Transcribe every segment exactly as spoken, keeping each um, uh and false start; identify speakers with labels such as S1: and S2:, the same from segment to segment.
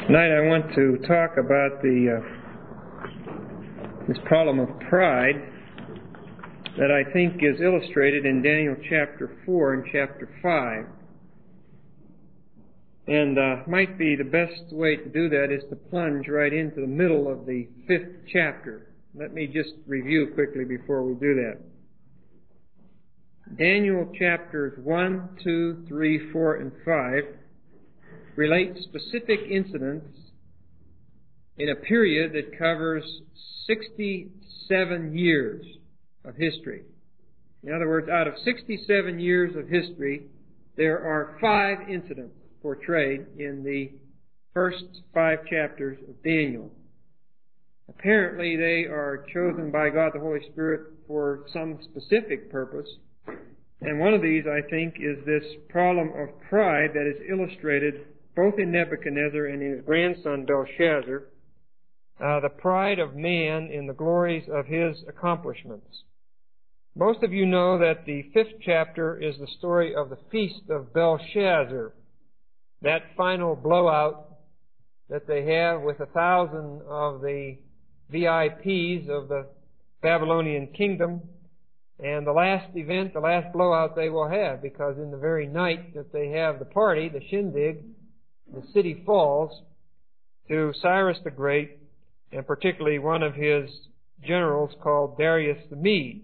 S1: Tonight I want to talk about the uh, this problem of pride that I think is illustrated in Daniel chapter four and chapter five. And uh, might be the best way to do that is to plunge right into the middle of the fifth chapter. Let me just review quickly before we do that. Daniel chapters one, two, three, four, and five relate specific incidents in a period that covers sixty-seven years of history. In other words, out of sixty-seven years of history, there are five incidents portrayed in the first five chapters of Daniel. Apparently, they are chosen by God the Holy Spirit for some specific purpose. And one of these, I think, is this problem of pride that is illustrated both in Nebuchadnezzar and in his grandson Belshazzar, uh, the pride of man in the glories of his accomplishments. Most of you know that the fifth chapter is the story of the feast of Belshazzar, that final blowout that they have with a thousand of the V I Ps of the Babylonian kingdom, and the last event, the last blowout they will have, because in the very night that they have the party, the shindig, the city falls to Cyrus the Great, and particularly one of his generals called Darius the Mede.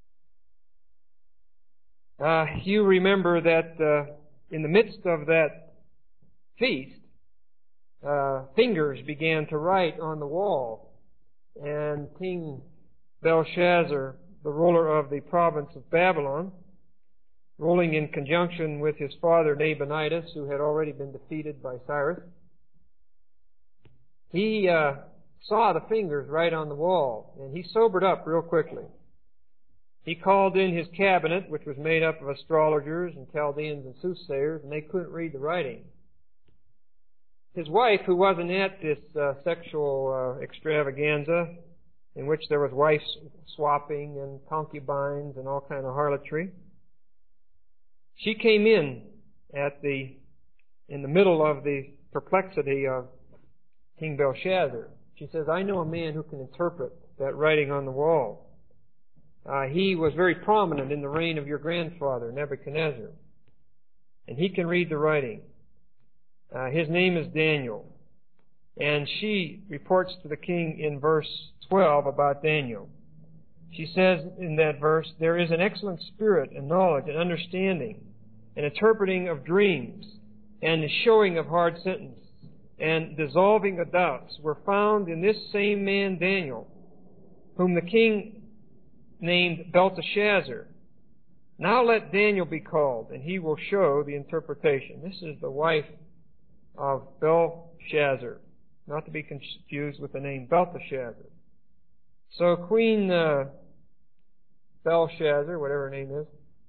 S1: Uh, you remember that uh, in the midst of that feast, uh, fingers began to write on the wall, and King Belshazzar, the ruler of the province of Babylon, ruling in conjunction with his father Nabonidus, who had already been defeated by Cyrus, he uh, saw the fingers right on the wall, and he sobered up real quickly. He called in his cabinet, which was made up of astrologers and Chaldeans and soothsayers, and they couldn't read the writing. His wife, who wasn't at this uh, sexual uh, extravaganza, in which there was wife swapping and concubines and all kind of harlotry, she came in at the in the middle of the perplexity of King Belshazzar. She says, I know a man who can interpret that writing on the wall. Uh, he was very prominent in the reign of your grandfather, Nebuchadnezzar. And he can read the writing. Uh, his name is Daniel. And she reports to the king in verse twelve about Daniel. She says in that verse, there is an excellent spirit and knowledge and understanding and interpreting of dreams and the showing of hard sentences and dissolving of doubts were found in this same man Daniel, whom the king named Belteshazzar. Now let Daniel be called, and he will show the interpretation. This is the wife of Belshazzar, not to be confused with the name Belteshazzar. So Queen uh, Belshazzar, whatever her name is,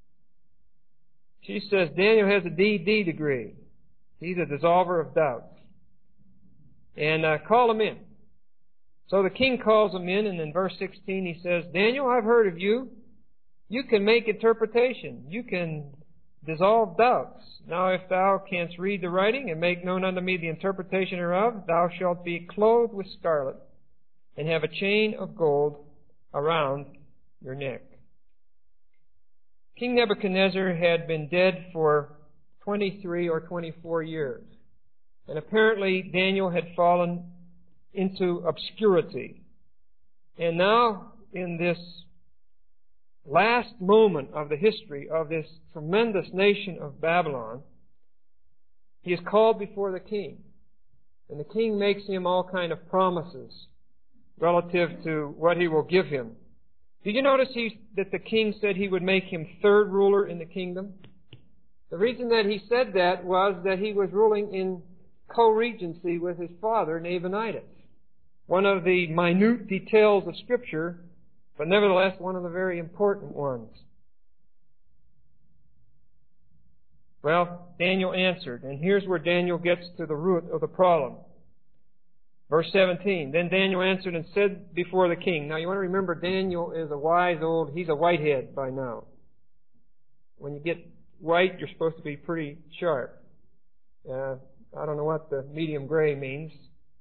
S1: she says Daniel has a D D degree. He's a dissolver of doubts. And uh, call him in. So the king calls him in, and in verse sixteen he says, Daniel, I've heard of you. You can make interpretation. You can dissolve doubts. Now if thou canst read the writing and make known unto me the interpretation thereof, thou shalt be clothed with scarlet and have a chain of gold around your neck. King Nebuchadnezzar had been dead for twenty-three or twenty-four years. And apparently Daniel had fallen into obscurity. And now, in this last moment of the history of this tremendous nation of Babylon, he is called before the king. And the king makes him all kind of promises relative to what he will give him. Did you notice he, that the king said he would make him third ruler in the kingdom? The reason that he said that was that he was ruling in co-regency with his father, Nabonidus. One of the minute details of Scripture, but nevertheless one of the very important ones. Well, Daniel answered, and here's where Daniel gets to the root of the problem. Verse seventeen, then Daniel answered and said before the king. Now you want to remember, Daniel is a wise old, he's a whitehead by now. When you get white, you're supposed to be pretty sharp. Uh, I don't know what the medium gray means.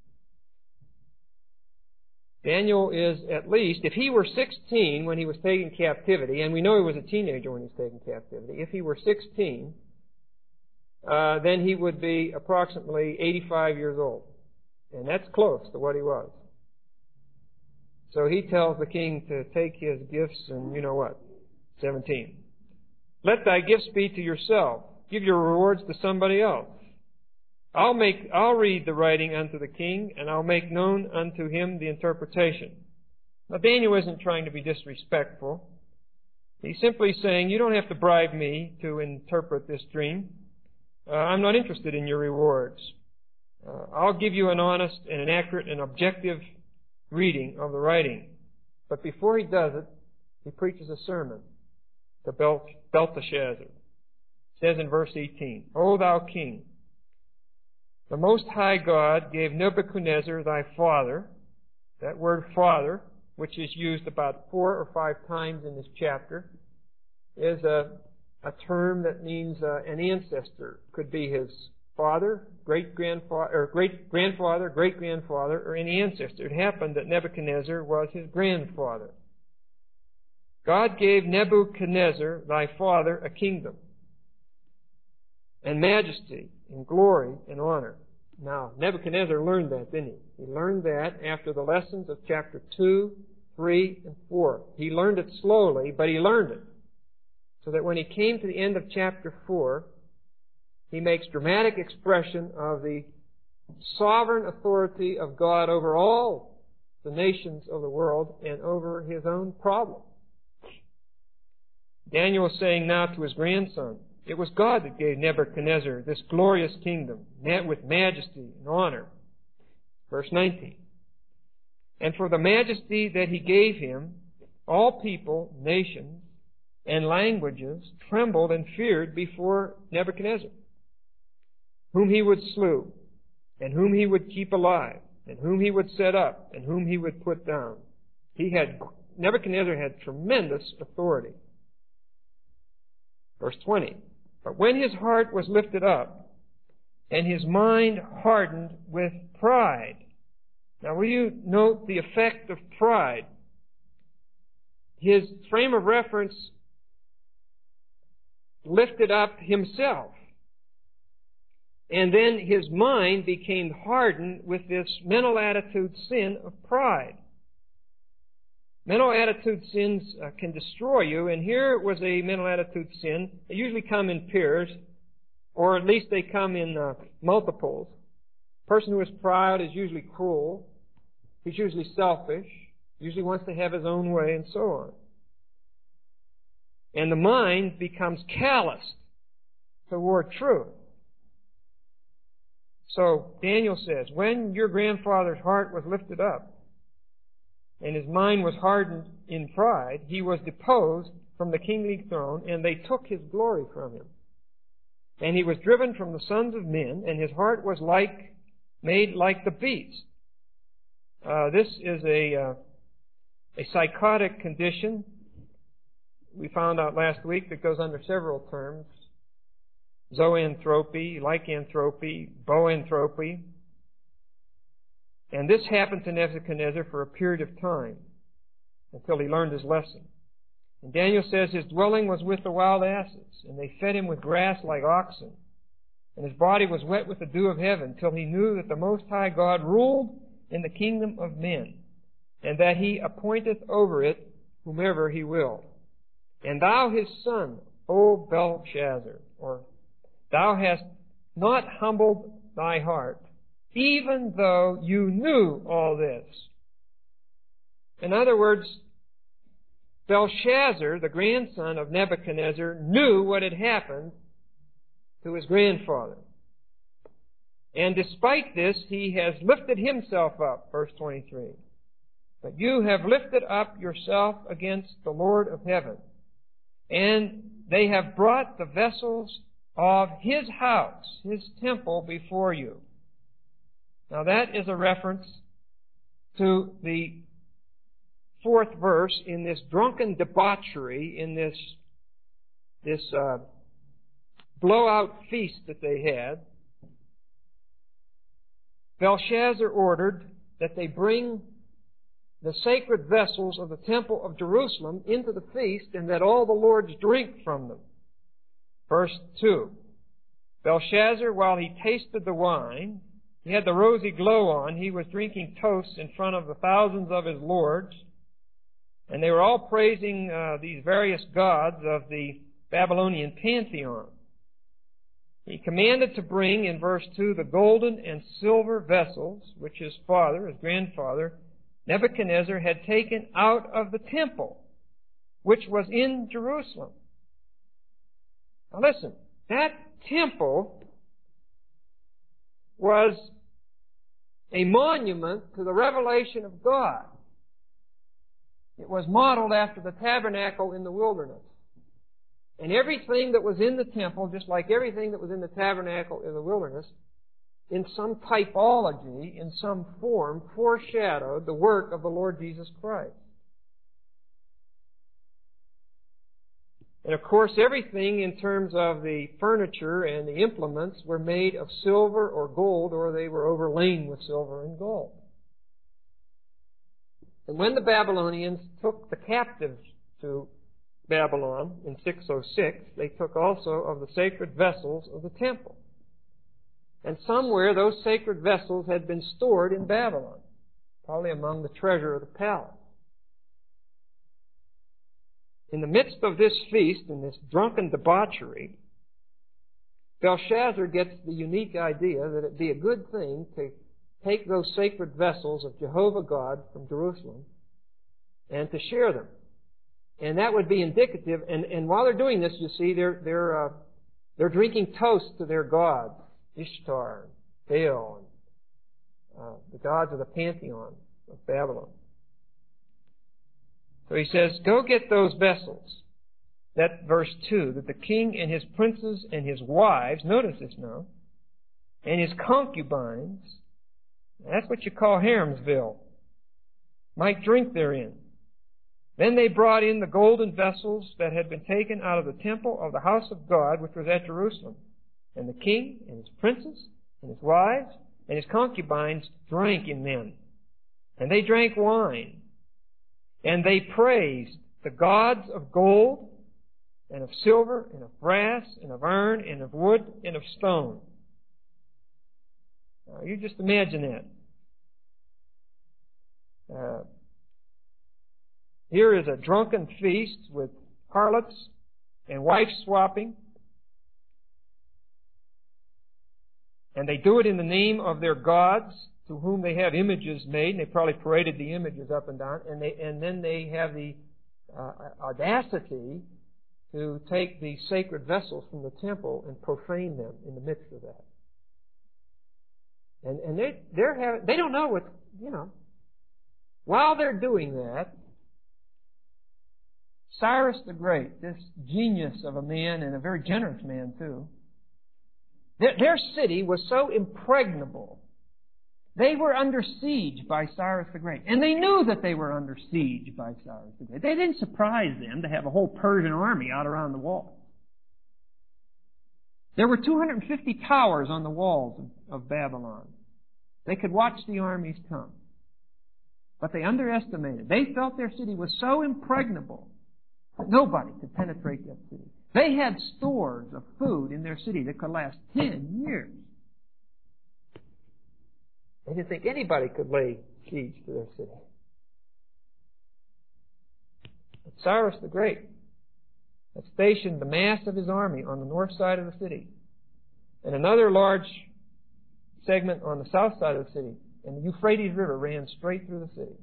S1: Daniel is at least, if he were sixteen when he was taken captivity, and we know he was a teenager when he was taken captivity, if he were sixteen, uh, then he would be approximately eighty-five years old. And that's close to what he was. So he tells the king to take his gifts and you know what? seventeen. Let thy gifts be to yourself. Give your rewards to somebody else. I'll make, I'll read the writing unto the king, and I'll make known unto him the interpretation. Now Daniel isn't trying to be disrespectful. He's simply saying, you don't have to bribe me to interpret this dream. Uh, I'm not interested in your rewards. Uh, I'll give you an honest and an accurate and objective reading of the writing. But before he does it, he preaches a sermon to Bel- Belteshazzar. It says in verse eighteen, O thou king, the Most High God gave Nebuchadnezzar thy father, that word father, which is used about four or five times in this chapter, is a, a term that means uh, an ancestor. Could be his father, great-grandfather, or great-grandfather, great-grandfather, or any ancestor. It happened that Nebuchadnezzar was his grandfather. God gave Nebuchadnezzar thy father a kingdom, and majesty, and glory, and honor. Now, Nebuchadnezzar learned that, didn't he? He learned that after the lessons of chapter two, three, and four. He learned it slowly, but he learned it. So that when he came to the end of chapter four, he makes dramatic expression of the sovereign authority of God over all the nations of the world and over his own problem. Daniel is saying now to his grandson, it was God that gave Nebuchadnezzar this glorious kingdom with majesty and honor. Verse nineteen. And for the majesty that he gave him, all people, nations, and languages trembled and feared before Nebuchadnezzar, whom he would slew, and whom he would keep alive, and whom he would set up, and whom he would put down. He had, Nebuchadnezzar had tremendous authority. Verse twenty. But when his heart was lifted up, and his mind hardened with pride. Now will you note the effect of pride? His frame of reference lifted up himself. And then his mind became hardened with this mental attitude sin of pride. Mental attitude sins uh, can destroy you, and here was a mental attitude sin. They usually come in pairs, or at least they come in uh, multiples. A person who is proud is usually cruel. He's usually selfish, usually wants to have his own way, and so on. And the mind becomes calloused toward truth. So Daniel says, when your grandfather's heart was lifted up, and his mind was hardened in pride, he was deposed from the kingly throne, and they took his glory from him. And he was driven from the sons of men, and his heart was like, made like the beast. Uh, this is a, uh, a psychotic condition. We found out last week that goes under several terms. Zoanthropy, lycanthropy, boanthropy. And this happened to Nebuchadnezzar for a period of time until he learned his lesson. And Daniel says his dwelling was with the wild asses, and they fed him with grass like oxen. And his body was wet with the dew of heaven, till he knew that the Most High God ruled in the kingdom of men, and that he appointeth over it whomever he will. And thou his son, O Belshazzar, or thou hast not humbled thy heart, even though you knew all this. In other words, Belshazzar, the grandson of Nebuchadnezzar, knew what had happened to his grandfather. And despite this, he has lifted himself up, verse twenty-three. But you have lifted up yourself against the Lord of heaven, and they have brought the vessels of his house, his temple, before you. Now that is a reference to the fourth verse in this drunken debauchery, in this, this uh, blowout feast that they had. Belshazzar ordered that they bring the sacred vessels of the temple of Jerusalem into the feast and that all the lords drink from them. Verse two. Belshazzar, while he tasted the wine, he had the rosy glow on, he was drinking toasts in front of the thousands of his lords, and they were all praising uh, these various gods of the Babylonian pantheon. He commanded to bring, in verse two, the golden and silver vessels, which his father, his grandfather, Nebuchadnezzar, had taken out of the temple, which was in Jerusalem. Now listen, that temple was a monument to the revelation of God. It was modeled after the tabernacle in the wilderness. And everything that was in the temple, just like everything that was in the tabernacle in the wilderness, in some typology, in some form, foreshadowed the work of the Lord Jesus Christ. And of course, everything in terms of the furniture and the implements were made of silver or gold, or they were overlain with silver and gold. And when the Babylonians took the captives to Babylon in six oh six, they took also of the sacred vessels of the temple. And somewhere those sacred vessels had been stored in Babylon, probably among the treasure of the palace. In the midst of this feast and this drunken debauchery, Belshazzar gets the unique idea that it'd be a good thing to take those sacred vessels of Jehovah God from Jerusalem and to share them. And that would be indicative. And, and while they're doing this, you see, they're they're uh, they're drinking toast to their gods, Ishtar, and Baal, and uh, the gods of the pantheon of Babylon. So he says, go get those vessels. That verse two, that the king and his princes and his wives, notice this now, and his concubines, that's what you call Haramsville, might drink therein. Then they brought in the golden vessels that had been taken out of the temple of the house of God, which was at Jerusalem. And the king and his princes and his wives and his concubines drank in them. And they drank wine. And they praised the gods of gold and of silver and of brass and of iron and of wood and of stone. Now, you just imagine that. Uh, Here is a drunken feast with harlots and wife swapping. And they do it in the name of their gods, to whom they have images made. And they probably paraded the images up and down. And they, and then they have the uh, audacity to take the sacred vessels from the temple and profane them in the midst of that. And, and they, they're having, they don't know what, you know. While they're doing that, Cyrus the Great, this genius of a man and a very generous man too, their, their city was so impregnable. They were under siege by Cyrus the Great. And they knew that they were under siege by Cyrus the Great. They didn't surprise them to have a whole Persian army out around the walls. There were two hundred fifty towers on the walls of, of Babylon. They could watch the armies come. But they underestimated. They felt their city was so impregnable that nobody could penetrate that city. They had stores of food in their city that could last ten years. They didn't think anybody could lay siege to their city. But Cyrus the Great had stationed the mass of his army on the north side of the city and another large segment on the south side of the city. And the Euphrates River ran straight through the city.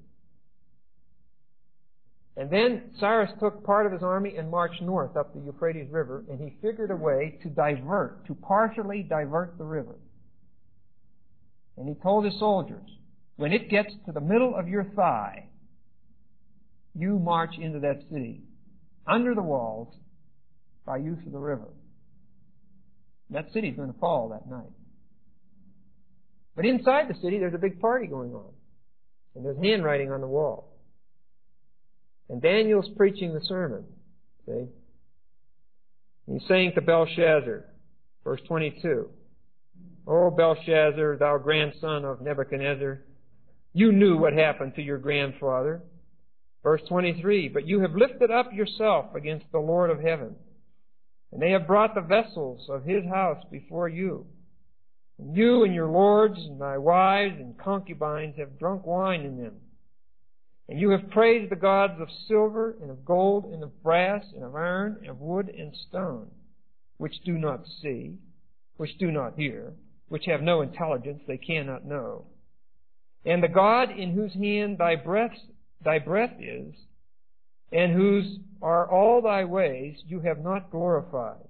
S1: And then Cyrus took part of his army and marched north up the Euphrates River, and he figured a way to divert, to partially divert the river. And he told his soldiers, when it gets to the middle of your thigh, you march into that city, under the walls, by use of the river. That city's going to fall that night. But inside the city, there's a big party going on. And there's handwriting on the wall. And Daniel's preaching the sermon. See? And he's saying to Belshazzar, verse twenty-two, Oh, Belshazzar, thou grandson of Nebuchadnezzar, you knew what happened to your grandfather. Verse twenty-three, but you have lifted up yourself against the Lord of heaven, and they have brought the vessels of his house before you. And you and your lords and thy wives and concubines have drunk wine in them. And you have praised the gods of silver and of gold and of brass and of iron and of wood and stone, which do not see, which do not hear, which have no intelligence, they cannot know. And the God in whose hand thy breath, thy breath is, and whose are all thy ways, you have not glorified.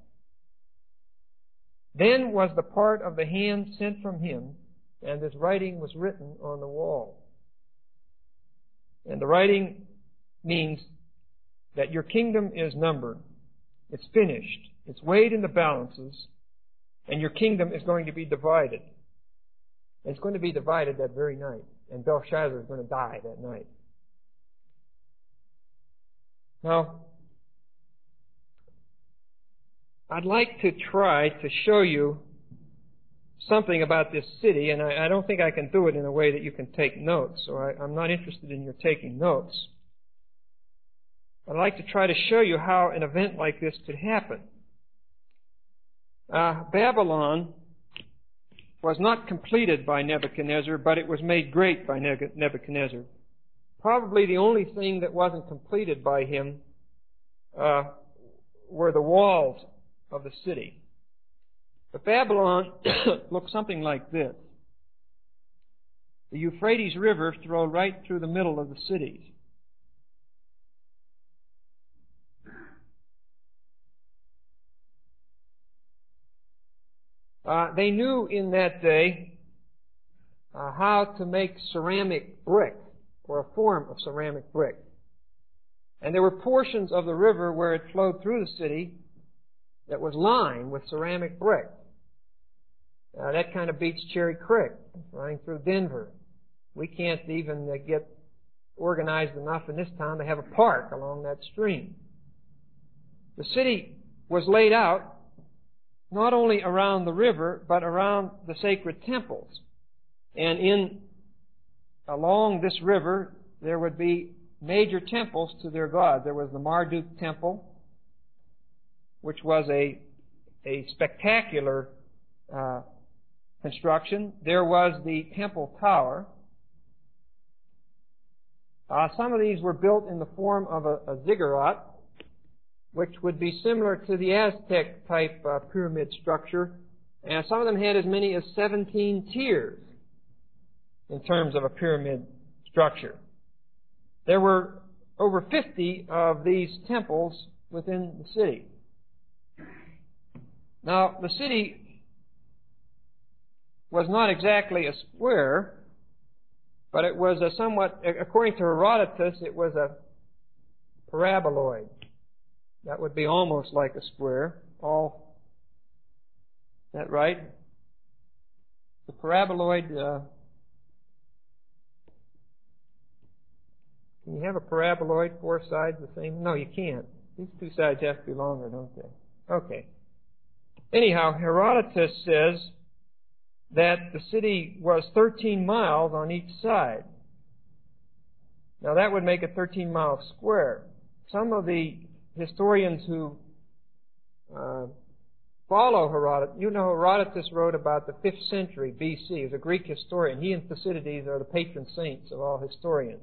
S1: Then was the part of the hand sent from him, and this writing was written on the wall. And the writing means that your kingdom is numbered. It's finished. It's weighed in the balances, and your kingdom is going to be divided. It's going to be divided that very night, and Belshazzar is going to die that night. Now, I'd like to try to show you something about this city, and I, I don't think I can do it in a way that you can take notes, so I, I'm not interested in your taking notes. I'd like to try to show you how an event like this could happen. Uh, Babylon was not completed by Nebuchadnezzar, but it was made great by Nebuchadnezzar. Probably the only thing that wasn't completed by him uh, were the walls of the city. But Babylon looked something like this. The Euphrates River flowed right through the middle of the cities. Uh, they knew in that day uh, how to make ceramic brick, or a form of ceramic brick. And there were portions of the river where it flowed through the city that was lined with ceramic brick. Uh, that kind of beats Cherry Creek, running through Denver. We can't even uh, get organized enough in this town to have a park along that stream. The city was laid out not only around the river, but around the sacred temples. And in along this river, there would be major temples to their gods. There was the Marduk Temple, which was a, a spectacular uh, construction. There was the Temple Tower. Uh, some of these were built in the form of a, a ziggurat, which would be similar to the Aztec-type uh, pyramid structure. And some of them had as many as seventeen tiers in terms of a pyramid structure. There were over fifty of these temples within the city. Now, the city was not exactly a square, but it was a somewhat, according to Herodotus, it was a paraboloid. That would be almost like a square. All, is that right? The paraboloid, uh, can you have a paraboloid, four sides the same? No, you can't. These two sides have to be longer, don't they? Okay. Anyhow, Herodotus says that the city was thirteen miles on each side. Now that would make a thirteen mile square. Some of the historians who uh, follow Herodotus, you know Herodotus wrote about the fifth century B C. He was a Greek historian. He and Thucydides are the patron saints of all historians.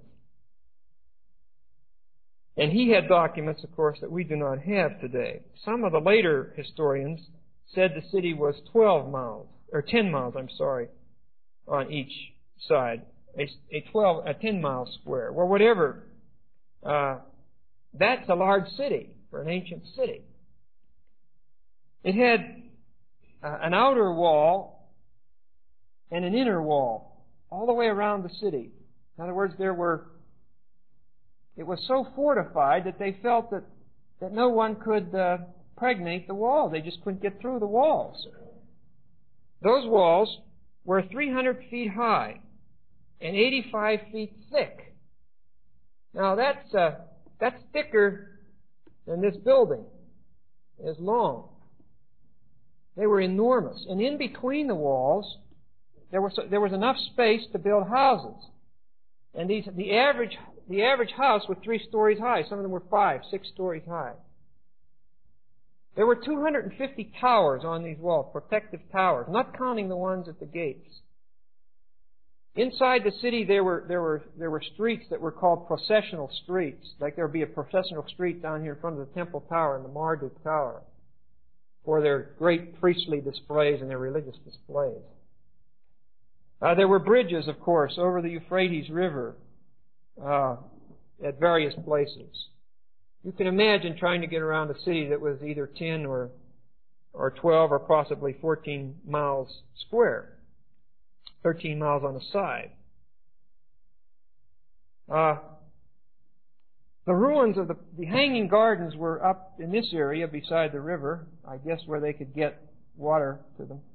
S1: And he had documents, of course, that we do not have today. Some of the later historians said the city was twelve miles, or ten miles, I'm sorry, on each side. A, a twelve, a ten mile square. Well, whatever. Uh, that's a large city for an ancient city. It had uh, an outer wall and an inner wall all the way around the city. In other words, there were, it was so fortified that they felt that, that no one could uh, pregnate the wall. They just couldn't get through the walls. Those walls were three hundred feet high and eighty-five feet thick. Now that's uh, that's thicker than this building is long. They were enormous. And in between the walls, there was, there was enough space to build houses. And these, the average, the average house was three stories high. Some of them were five, six stories high. There were two hundred fifty towers on these walls, protective towers, not counting the ones at the gates. Inside the city, there were, there were, there were streets that were called processional streets. Like there would be a processional street down here in front of the Temple Tower and the Marduk Tower for their great priestly displays and their religious displays. Uh, there were bridges, of course, over the Euphrates River uh, at various places. You can imagine trying to get around a city that was either ten or, or twelve or possibly fourteen miles square. thirteen miles on the side. Uh, the ruins of the, the Hanging Gardens were up in this area beside the river, I guess where they could get water to them.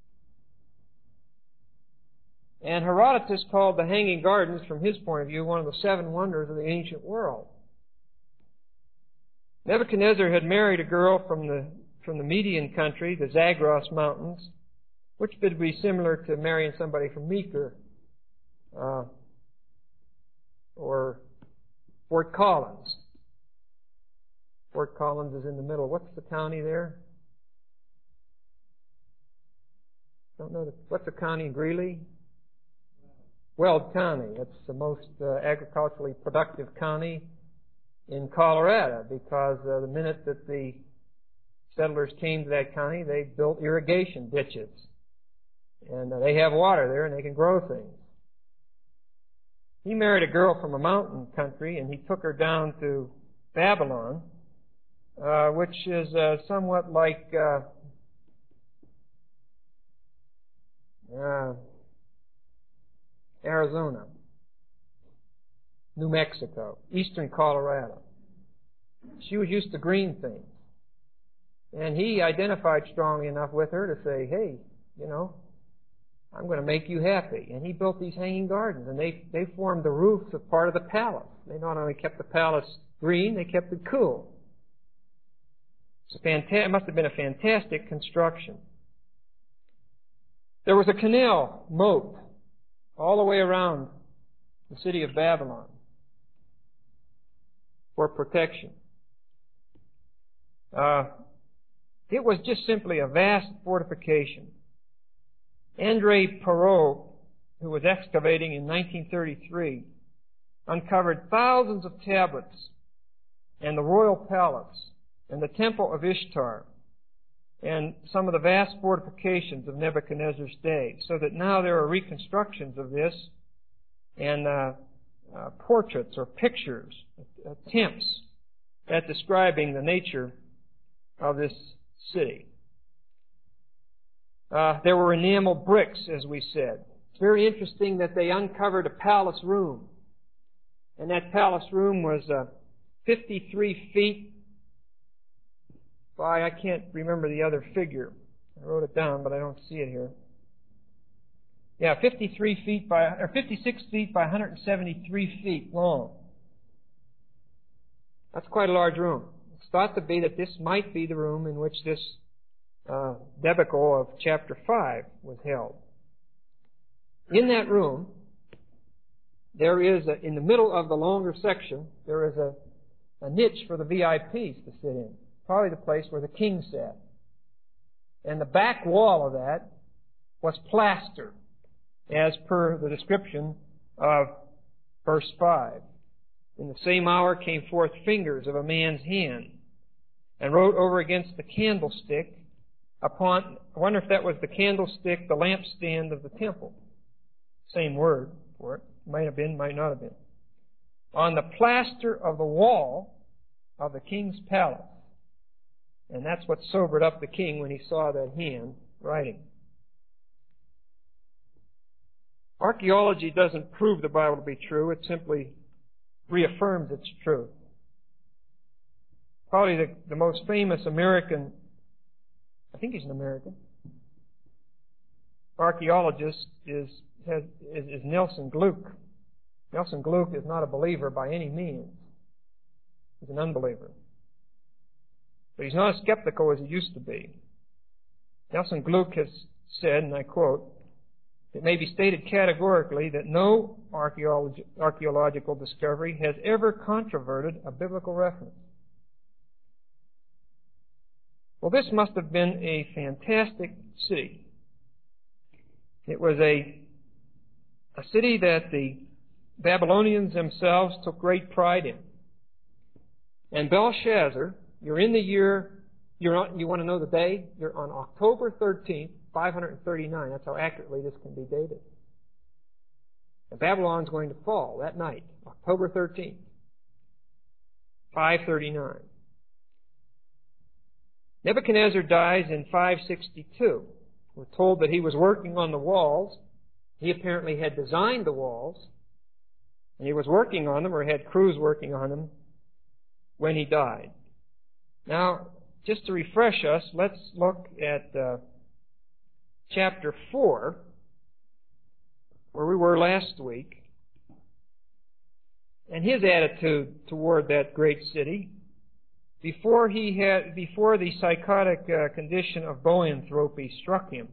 S1: And Herodotus called the Hanging Gardens, from his point of view, one of the seven wonders of the ancient world. Nebuchadnezzar had married a girl from the, from the Median country, the Zagros Mountains, which would be similar to marrying somebody from Meeker uh, or Fort Collins. Fort Collins is in the middle. What's the county there? Don't know. The, what's the county in Greeley? Weld County. That's the most uh, agriculturally productive county in Colorado, because uh, the minute that the settlers came to that county, they built irrigation ditches. And uh, they have water there and they can grow things. He married a girl from a mountain country and he took her down to Babylon, uh, which is uh, somewhat like uh, uh, Arizona, New Mexico, eastern Colorado. She was used to green things. And he identified strongly enough with her to say, hey, you know, I'm going to make you happy. And he built these hanging gardens, and they, they formed the roofs of part of the palace. They not only kept the palace green, they kept it cool. It's a fanta- it must have been a fantastic construction. There was a canal moat all the way around the city of Babylon for protection. Uh, it was just simply a vast fortification. André Perot, who was excavating in nineteen thirty-three, uncovered thousands of tablets and the royal palace and the temple of Ishtar and some of the vast fortifications of Nebuchadnezzar's day, so that now there are reconstructions of this and uh, uh, portraits or pictures, attempts at describing the nature of this city. Uh, there were enamel bricks, as we said. It's very interesting that they uncovered a palace room. And that palace room was uh, fifty-three feet by, I can't remember the other figure. I wrote it down, but I don't see it here. Yeah, fifty-three feet by, or fifty-six feet by one hundred seventy-three feet long. That's quite a large room. It's thought to be that this might be the room in which this Uh, debacle of chapter five was held. In that room, there is, a, in the middle of the longer section, there is a, a niche for the V I Ps to sit in. Probably the place where the king sat. And the back wall of that was plaster, as per the description of verse five. In the same hour came forth fingers of a man's hand, and wrote over against the candlestick upon, I wonder if that was the candlestick, the lampstand of the temple. Same word for it. Might have been, might not have been. On the plaster of the wall of the king's palace. And that's what sobered up the king when he saw that hand writing. Archaeology doesn't prove the Bible to be true. It simply reaffirms its truth. Probably the, the most famous American, I think he's an American, archaeologist is, has, is, is Nelson Gluck. Nelson Gluck is not a believer by any means. He's an unbeliever. But he's not as skeptical as he used to be. Nelson Gluck has said, and I quote, "It may be stated categorically that no archaeologi- archaeological discovery has ever controverted a biblical reference." Well, this must have been a fantastic city. It was a, a city that the Babylonians themselves took great pride in. And Belshazzar, you're in the year, you're on, you want to know the day? You're on October thirteenth, five thirty-nine. That's how accurately this can be dated. And Babylon's going to fall that night, October thirteenth, five thirty-nine. Nebuchadnezzar dies in five sixty-two. We're told that he was working on the walls. He apparently had designed the walls, and he was working on them, or had crews working on them, when he died. Now, just to refresh us, let's look at uh, chapter four, where we were last week, and his attitude toward that great city before he had before the psychotic uh, condition of boanthropy struck him.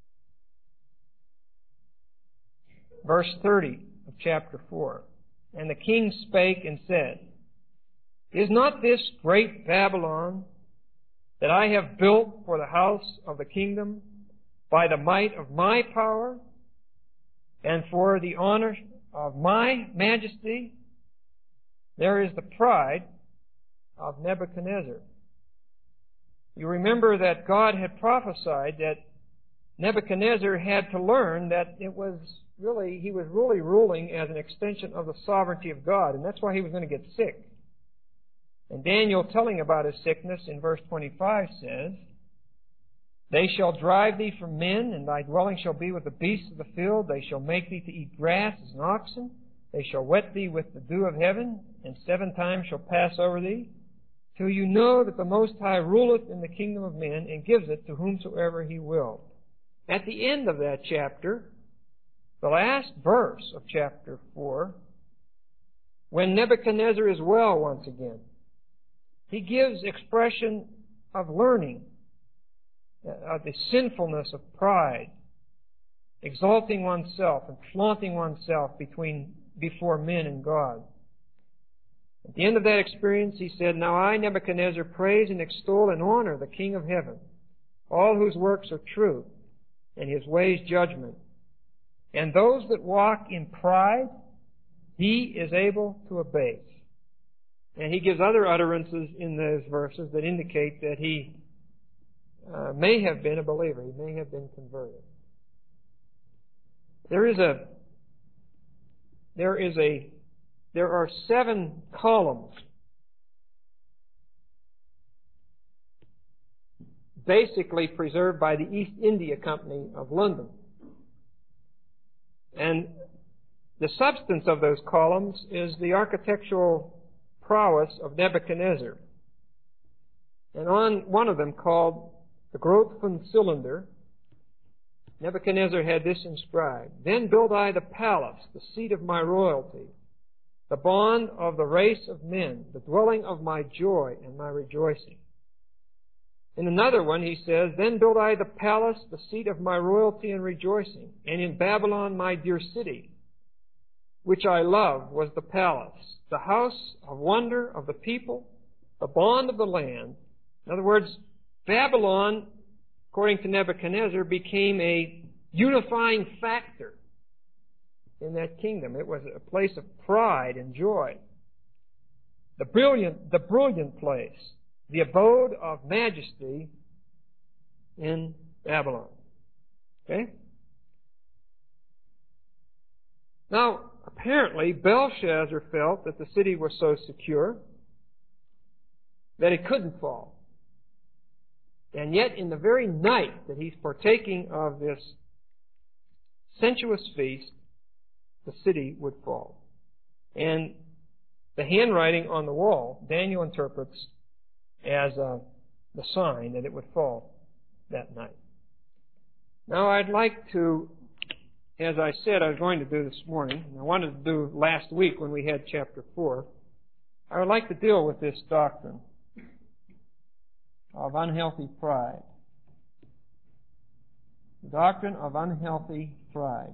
S1: Verse thirty of chapter four. "And the king spake and said, Is not this great Babylon that I have built for the house of the kingdom by the might of my power and for the honor of my majesty? There is the pride of Nebuchadnezzar." You remember that God had prophesied that Nebuchadnezzar had to learn that it was really, he was really ruling as an extension of the sovereignty of God, and that's why he was going to get sick. And Daniel, telling about his sickness in verse twenty-five, says, "They shall drive thee from men, and thy dwelling shall be with the beasts of the field. They shall make thee to eat grass as an oxen. They shall wet thee with the dew of heaven, and seven times shall pass over thee, till you know that the Most High ruleth in the kingdom of men, and gives it to whomsoever he will." At the end of that chapter, the last verse of chapter four, when Nebuchadnezzar is well once again, he gives expression of learning of the sinfulness of pride, exalting oneself and flaunting oneself between before men and God. At the end of that experience, he said, "Now I, Nebuchadnezzar, praise and extol and honor the King of heaven, all whose works are true, and his ways judgment. And those that walk in pride, he is able to abase." And he gives other utterances in those verses that indicate that he uh, may have been a believer. He may have been converted. There is a, there is a, there are seven columns basically preserved by the East India Company of London. And the substance of those columns is the architectural prowess of Nebuchadnezzar. And on one of them, called the Grotefend Cylinder, Nebuchadnezzar had this inscribed: "Then built I the palace, the seat of my royalty, the bond of the race of men, the dwelling of my joy and my rejoicing." In another one he says, "Then built I the palace, the seat of my royalty and rejoicing, and in Babylon my dear city, which I love, was the palace, the house of wonder of the people, the bond of the land." In other words, Babylon, according to Nebuchadnezzar, became a unifying factor in that kingdom. It was a place of pride and joy. The brilliant, the brilliant place, the abode of majesty in Babylon. Okay? Now, apparently, Belshazzar felt that the city was so secure that it couldn't fall. And yet, in the very night that he's partaking of this sensuous feast, the city would fall. And the handwriting on the wall, Daniel interprets as uh, the sign that it would fall that night. Now, I'd like to, as I said I was going to do this morning, and I wanted to do last week when we had chapter four, I would like to deal with this doctrine of unhealthy pride. The doctrine of unhealthy pride.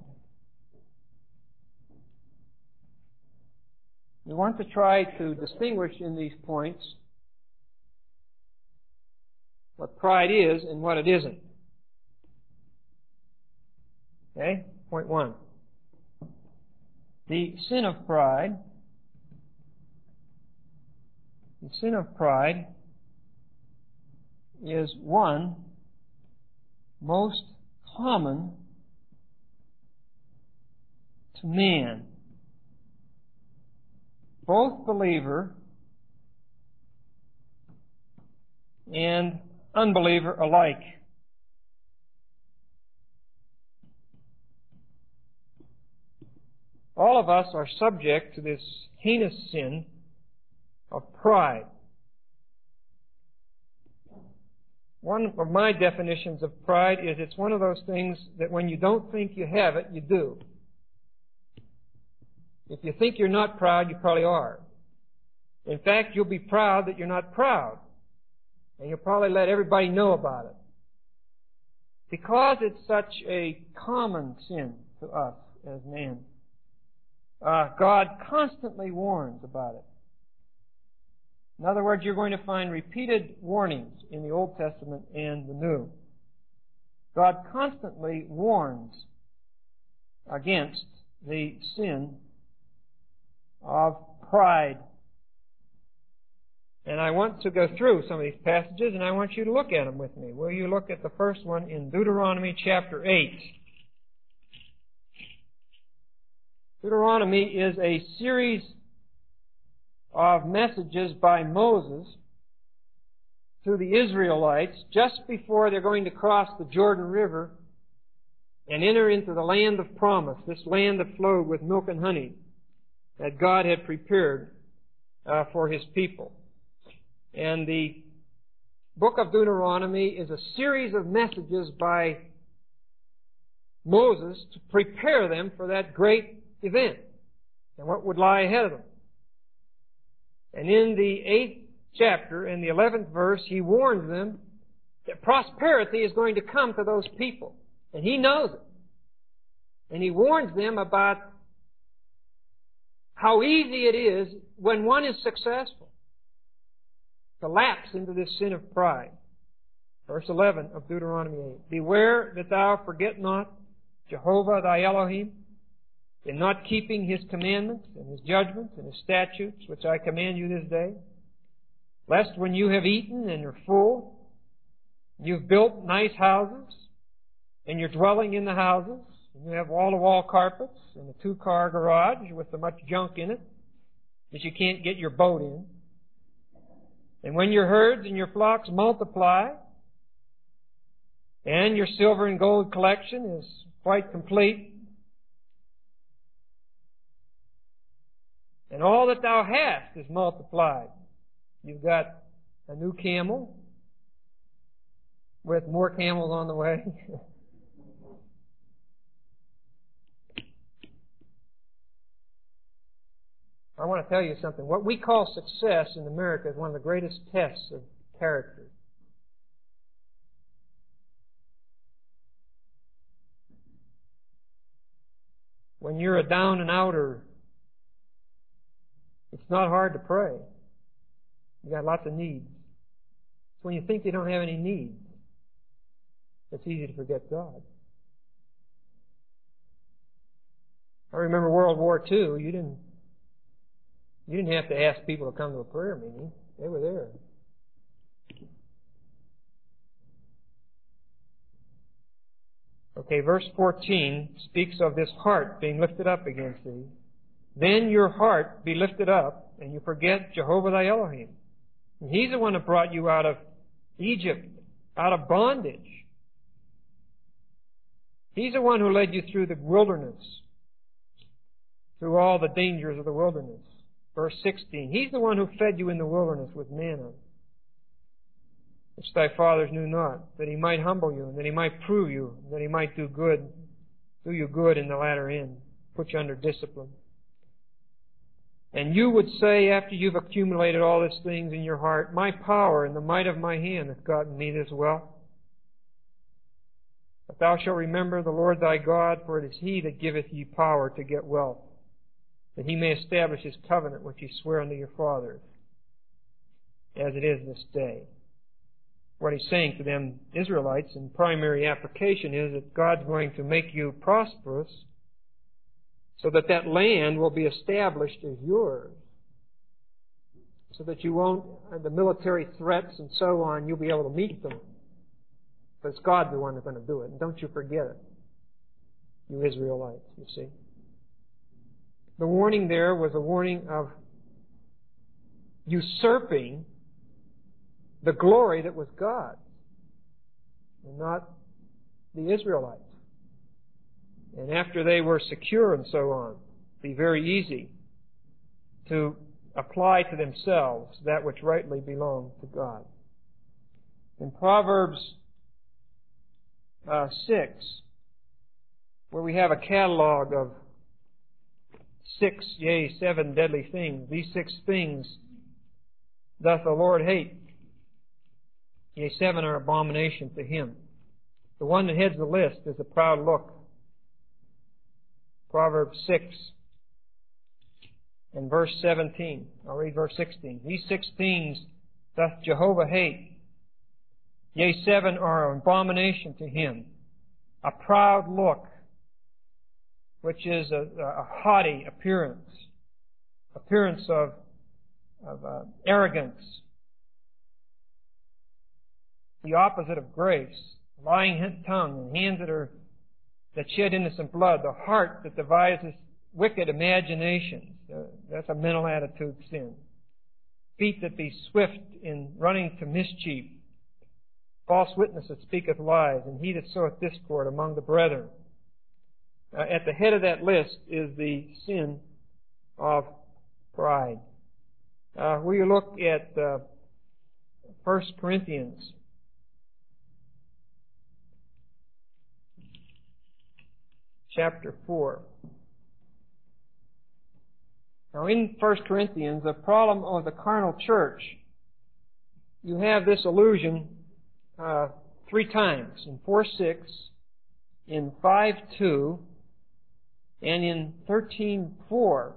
S1: We want to try to distinguish in these points what pride is and what it isn't. Okay? Point one. The sin of pride. The sin of pride is one most common to man, both believer and unbeliever alike. All of us are subject to this heinous sin of pride. One of my definitions of pride is it's one of those things that when you don't think you have it, you do. If you think you're not proud, you probably are. In fact, you'll be proud that you're not proud. And you'll probably let everybody know about it. Because it's such a common sin to us as men, uh, God constantly warns about it. In other words, you're going to find repeated warnings in the Old Testament and the New. God constantly warns against the sin of pride. And I want to go through some of these passages, and I want you to look at them with me. Will you look at the first one in Deuteronomy chapter eight? Deuteronomy is a series of messages by Moses to the Israelites just before they're going to cross the Jordan River and enter into the land of promise, this land that flowed with milk and honey that God had prepared uh, for His people. And the book of Deuteronomy is a series of messages by Moses to prepare them for that great event and what would lie ahead of them. And in the eighth chapter, in the eleventh verse, he warns them that prosperity is going to come to those people. And he knows it. And he warns them about how easy it is when one is successful to lapse into this sin of pride. Verse eleven of Deuteronomy eight. Beware that thou forget not Jehovah thy Elohim, in not keeping His commandments and His judgments and His statutes, which I command you this day, lest when you have eaten and are full, you've built nice houses, and you're dwelling in the houses, and you have wall-to-wall carpets and a two-car garage with so much junk in it that you can't get your boat in. And when your herds and your flocks multiply, and your silver and gold collection is quite complete, and all that thou hast is multiplied. You've got a new camel with more camels on the way. I want to tell you something. What we call success in America is one of the greatest tests of character. When you're a down and outer, it's not hard to pray. You got lots of needs. It's when you think you don't have any needs, it's easy to forget God. I remember World War Two. You didn't, you didn't have to ask people to come to a prayer meeting. They were there. Okay, verse fourteen speaks of this heart being lifted up against thee. Then your heart be lifted up, and you forget Jehovah thy Elohim. And He's the one that brought you out of Egypt, out of bondage. He's the one who led you through the wilderness, through all the dangers of the wilderness. Verse sixteen, He's the one who fed you in the wilderness with manna, which thy fathers knew not, that He might humble you, and that He might prove you, and that He might do good, do you good in the latter end, put you under discipline. And you would say, after you've accumulated all these things in your heart, my power and the might of my hand hath gotten me this wealth. But thou shalt remember the Lord thy God, for it is He that giveth thee power to get wealth, that He may establish His covenant which He sware unto your fathers, as it is this day. What He's saying to them Israelites in primary application is that God's going to make you prosperous so that that land will be established as yours, so that you won't, the military threats and so on, you'll be able to meet them. But it's God the one that's going to do it. And don't you forget it, you Israelites, you see. The warning there was a warning of usurping the glory that was God's, and not the Israelites. And after they were secure and so on, it'd be very easy to apply to themselves that which rightly belonged to God. In Proverbs uh, six, where we have a catalog of six, yea, seven deadly things, these six things doth the Lord hate. Yea, seven are abomination to Him. The one that heads the list is a proud look. Proverbs six and verse seventeen. I'll read verse sixteen. These six things doth Jehovah hate. Yea, seven are an abomination to Him. A proud look, which is a, a haughty appearance, appearance of, of uh, arrogance. The opposite of grace, lying tongue and hands that are that shed innocent blood, the heart that devises wicked imaginations. Uh, that's a mental attitude sin. Feet that be swift in running to mischief. False witness that speaketh lies, and he that soweth discord among the brethren. Uh, at the head of that list is the sin of pride. Uh, we look at uh, First Corinthians chapter four. Now in First Corinthians, the problem of the carnal church, you have this allusion uh, three times, in four six, in five two, and in thirteen four.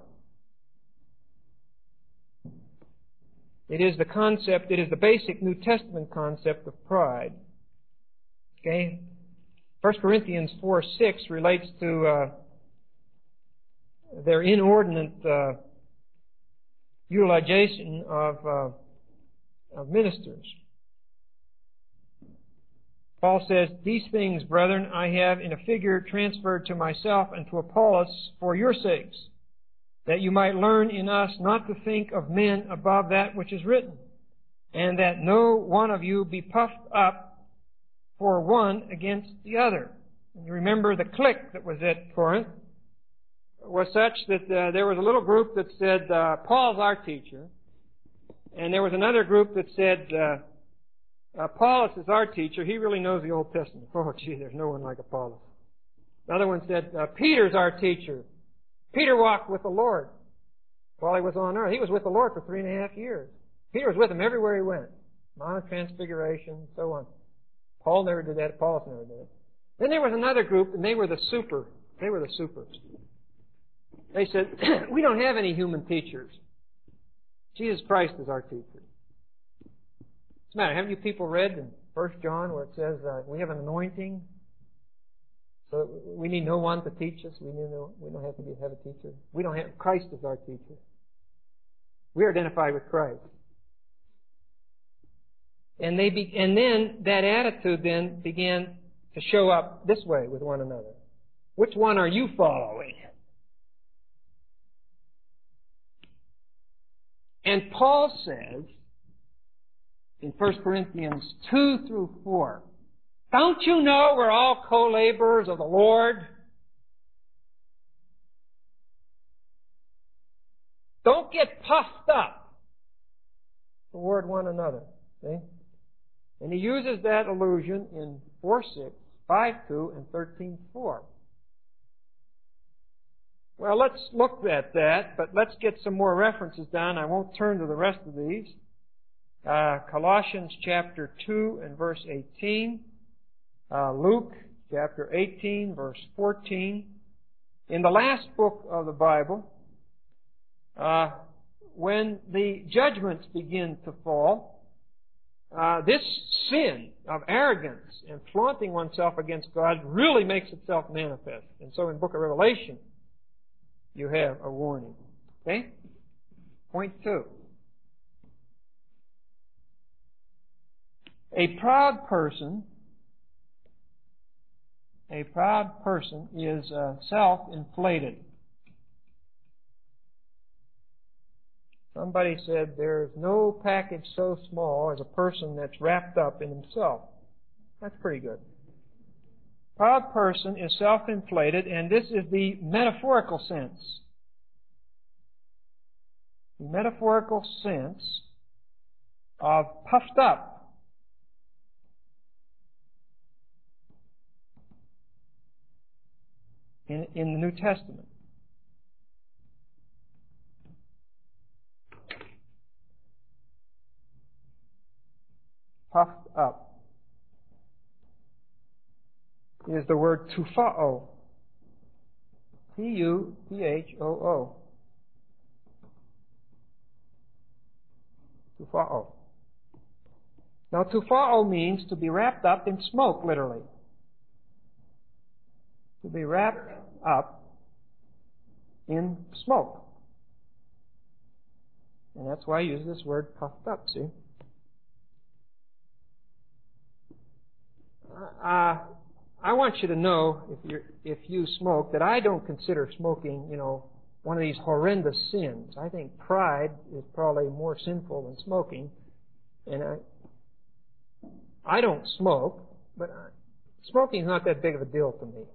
S1: It is the concept, it is the basic New Testament concept of pride. Okay? First Corinthians four six relates to uh, their inordinate uh, utilization of, uh, of ministers. Paul says, "These things, brethren, I have in a figure transferred to myself and to Apollos for your sakes, that you might learn in us not to think of men above that which is written, and that no one of you be puffed up for one against the other." And you remember the clique that was at Corinth was such that uh, there was a little group that said, uh, Paul's our teacher. And there was another group that said, uh, uh, Apollos is our teacher. He really knows the Old Testament. Oh, gee, there's no one like Apollos. Another one said, uh, Peter's our teacher. Peter walked with the Lord while he was on earth. He was with the Lord for three and a half years. Peter was with him everywhere he went. Mount of Transfiguration, and so on. Paul never did that. Apollos never did it. Then there was another group, and they were the super. They were the supers. They said, we don't have any human teachers. Jesus Christ is our teacher. What's the matter? Haven't you people read in First John where it says uh, we have an anointing? So we need no one to teach us. We, need no, we don't have to be, have a teacher. We don't have, Christ is our teacher. We are identified with Christ. And they be, and then that attitude then began to show up this way with one another. Which one are you following? And Paul says in First Corinthians two through four, don't you know we're all co-laborers of the Lord? Don't get puffed up toward one another. See? And he uses that allusion in four six, five two, and thirteen four. Well, let's look at that, but let's get some more references down. I won't turn to the rest of these. Uh, Colossians chapter two and verse eighteen. Uh, Luke chapter eighteen, verse fourteen. In the last book of the Bible, uh, when the judgments begin to fall, uh, this sin of arrogance and flaunting oneself against God really makes itself manifest. And so in the book of Revelation, you have a warning. Okay? Point two. A proud person, a proud person is uh, self-inflated. Somebody said there's no package so small as a person that's wrapped up in himself. That's pretty good. Proud person is self-inflated, and this is the metaphorical sense. The metaphorical sense of puffed up. In, in the New Testament. Puffed up is the word tufa'o. T U P H O O. Tufa'o. Now, tufa'o means to be wrapped up in smoke, literally. To be wrapped up in smoke. And that's why I use this word puffed up, see? Uh, I want you to know, if you if you smoke, that I don't consider smoking, you know, one of these horrendous sins. I think pride is probably more sinful than smoking. And I, I don't smoke, but I, smoking is not that big of a deal to me.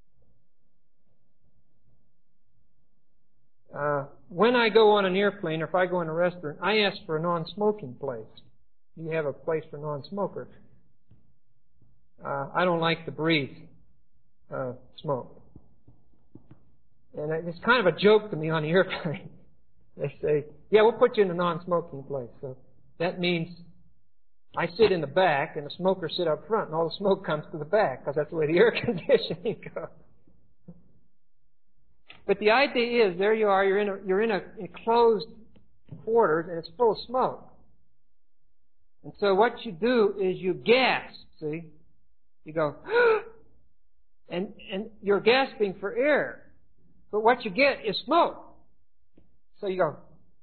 S1: Uh, when I go on an airplane or if I go in a restaurant, I ask for a non-smoking place. You have a place for non-smokers. Uh, I don't like to breathe uh, smoke. And it's kind of a joke to me on the airplane. They say, yeah, we'll put you in a non-smoking place. So that means I sit in the back and the smokers sit up front and all the smoke comes to the back because that's the way the air conditioning goes. But the idea is, there you are, you're in a, you're in a enclosed quarters and it's full of smoke. And so what you do is you gasp, see? You go, and, and you're gasping for air. But what you get is smoke. So you go,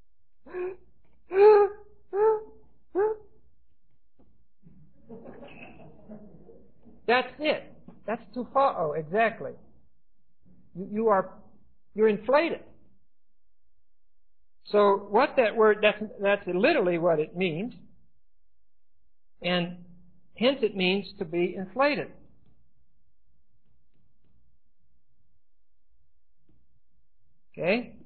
S1: that's it. That's tufa'o, exactly. You, you are You're inflated. So what that word, that's, that's literally what it means. And hence it means to be inflated. Okay?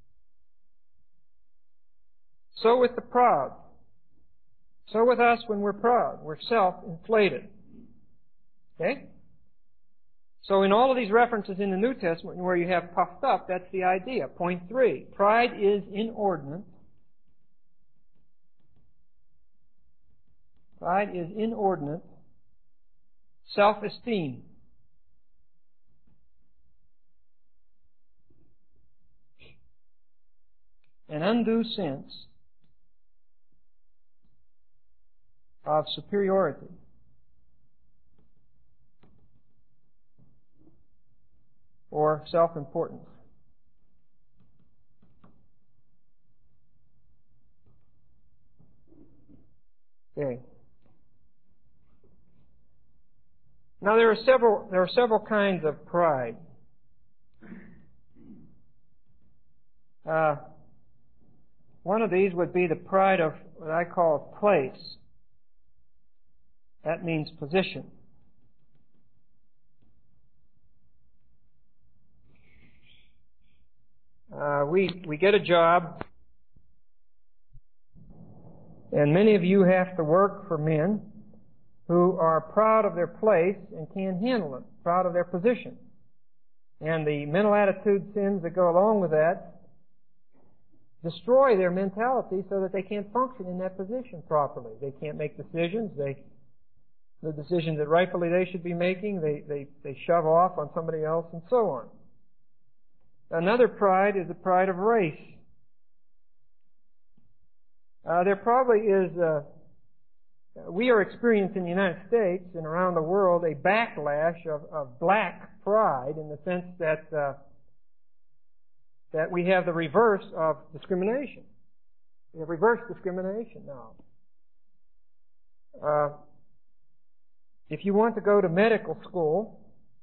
S1: So with the proud. So with us when we're proud. We're self-inflated. Okay? So in all of these references in the New Testament where you have puffed up, that's the idea. Point three, pride is inordinate. Pride is inordinate self-esteem. An undue sense of superiority. Or self-importance. Okay. Now there are several there are several kinds of pride. Uh, one of these would be the pride of what I call place. That means position. Uh, we we get a job, and many of you have to work for men who are proud of their place and can't handle it, proud of their position. And the mental attitude sins that go along with that destroy their mentality so that they can't function in that position properly. They can't make decisions. They the decisions that rightfully they should be making, they, they, they shove off on somebody else, and so on. Another pride is the pride of race. Uh, there probably is, uh, we are experiencing in the United States and around the world a backlash of, of black pride in the sense that uh, that we have the reverse of discrimination. We have reverse discrimination now. Uh, if you want to go to medical school,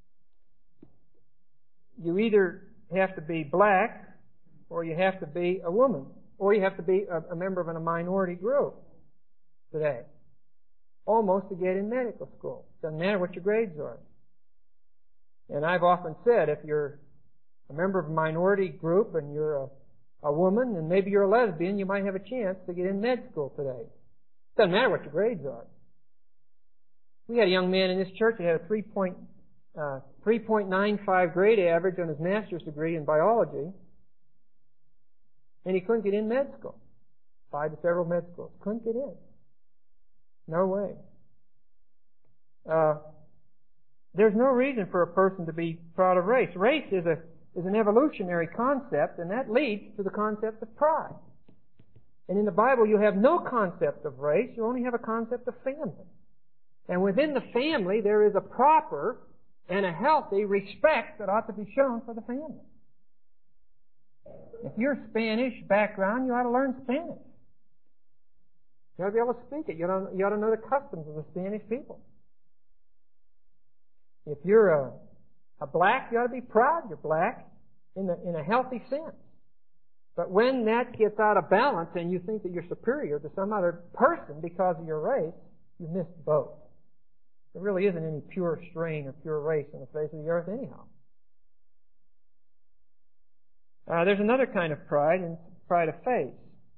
S1: you either have to be black, or you have to be a woman, or you have to be a, a member of a minority group today, almost to get in medical school. Doesn't matter what your grades are. And I've often said, if you're a member of a minority group and you're a, a woman and maybe you're a lesbian, you might have a chance to get in med school today. Doesn't matter what your grades are. We had a young man in this church that had a three point nine five grade average on his master's degree in biology, and he couldn't get in med school. Applied to several med schools. Couldn't get in. No way. Uh, there's no reason for a person to be proud of race. Race is a is an evolutionary concept, and that leads to the concept of pride. And in the Bible, you have no concept of race. You only have a concept of family. And within the family, there is a proper and a healthy respect that ought to be shown for the family. If you're Spanish background, you ought to learn Spanish. You ought to be able to speak it. You ought to, you ought to know the customs of the Spanish people. If you're a, a black, you ought to be proud you're black in, the, in a healthy sense. But when that gets out of balance and you think that you're superior to some other person because of your race, you miss both. There really isn't any pure strain or pure race on the face of the earth anyhow. Uh, there's another kind of pride, and pride of faith.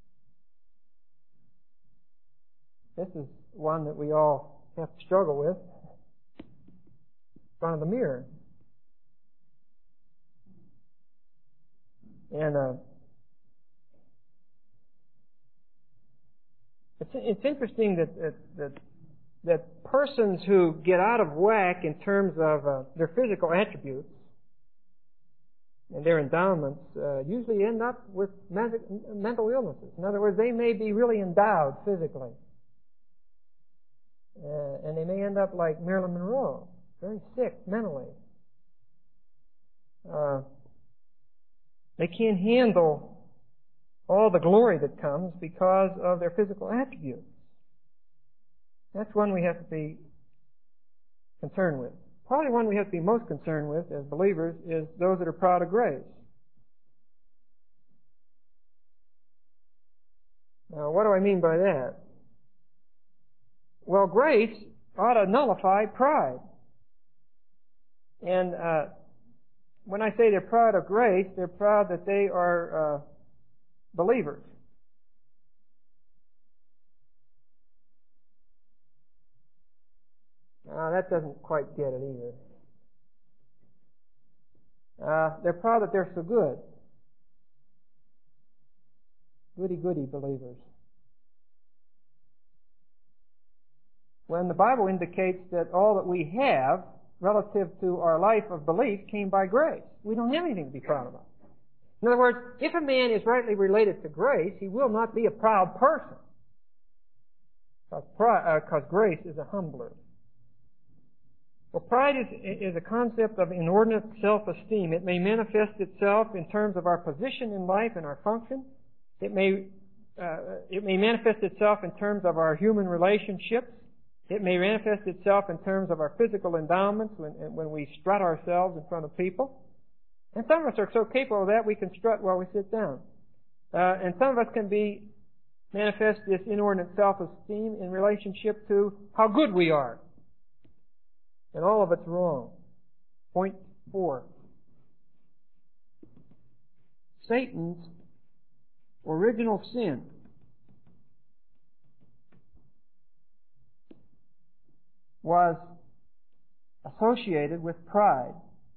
S1: This is one that we all have to struggle with in front of the mirror. And uh, it's, it's interesting that, that, that that persons who get out of whack in terms of uh, their physical attributes and their endowments uh, usually end up with mental illnesses. In other words, they may be really endowed physically. Uh, and they may end up like Marilyn Monroe, very sick mentally. Uh, they can't handle all the glory that comes because of their physical attributes. That's one we have to be concerned with. Probably one we have to be most concerned with as believers is those that are proud of grace. Now, what do I mean by that? Well, grace ought to nullify pride. And uh, when I say they're proud of grace, they're proud that they are uh, believers. Uh, that doesn't quite get it either. Uh, they're proud that they're so good. Goody-goody believers. When the Bible indicates that all that we have relative to our life of belief came by grace. We don't have anything to be proud about. In other words, if a man is rightly related to grace, he will not be a proud person. Because, pride, uh, grace is a humbler. Well, pride is, is a concept of inordinate self-esteem. It may manifest itself in terms of our position in life and our function. It may, uh, it may manifest itself in terms of our human relationships. It may manifest itself in terms of our physical endowments when, when we strut ourselves in front of people. And some of us are so capable of that we can strut while we sit down. Uh, and some of us can be manifest this inordinate self-esteem in relationship to how good we are. And all of it's wrong. Point four. Satan's original sin was associated with pride.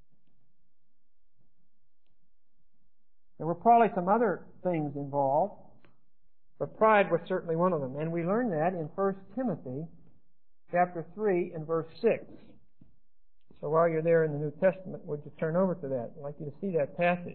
S1: There were probably some other things involved, but pride was certainly one of them. And we learn that in First Timothy chapter three and verse six. So while you're there in the New Testament, would you turn over to that? I'd like you to see that passage.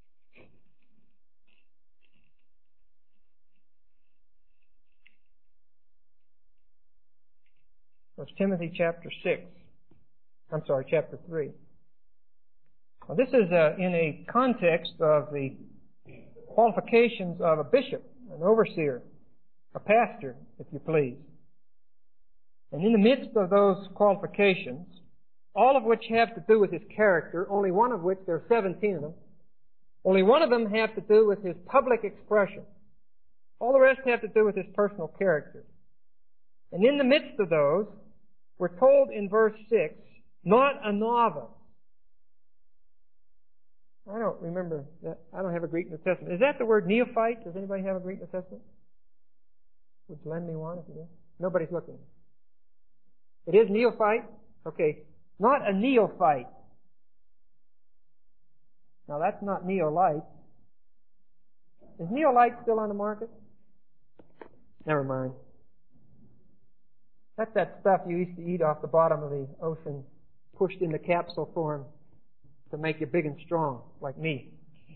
S1: First Timothy chapter six. I'm sorry, chapter three. Now, this is uh, in a context of the qualifications of a bishop, an overseer, a pastor, if you please. And in the midst of those qualifications, all of which have to do with his character, only one of which, there are seventeen of them, only one of them have to do with his public expression. All the rest have to do with his personal character. And in the midst of those, we're told in verse six, not a novice. I don't remember that. I don't have a Greek New Testament. Is that the word neophyte? Does anybody have a Greek New Testament? Would you lend me one if you do? Nobody's looking. It is neophyte? Okay. Not a neophyte. Now that's not neolite. Is neolite still on the market? Never mind. That's that stuff you used to eat off the bottom of the ocean, pushed into capsule form to make you big and strong, like me.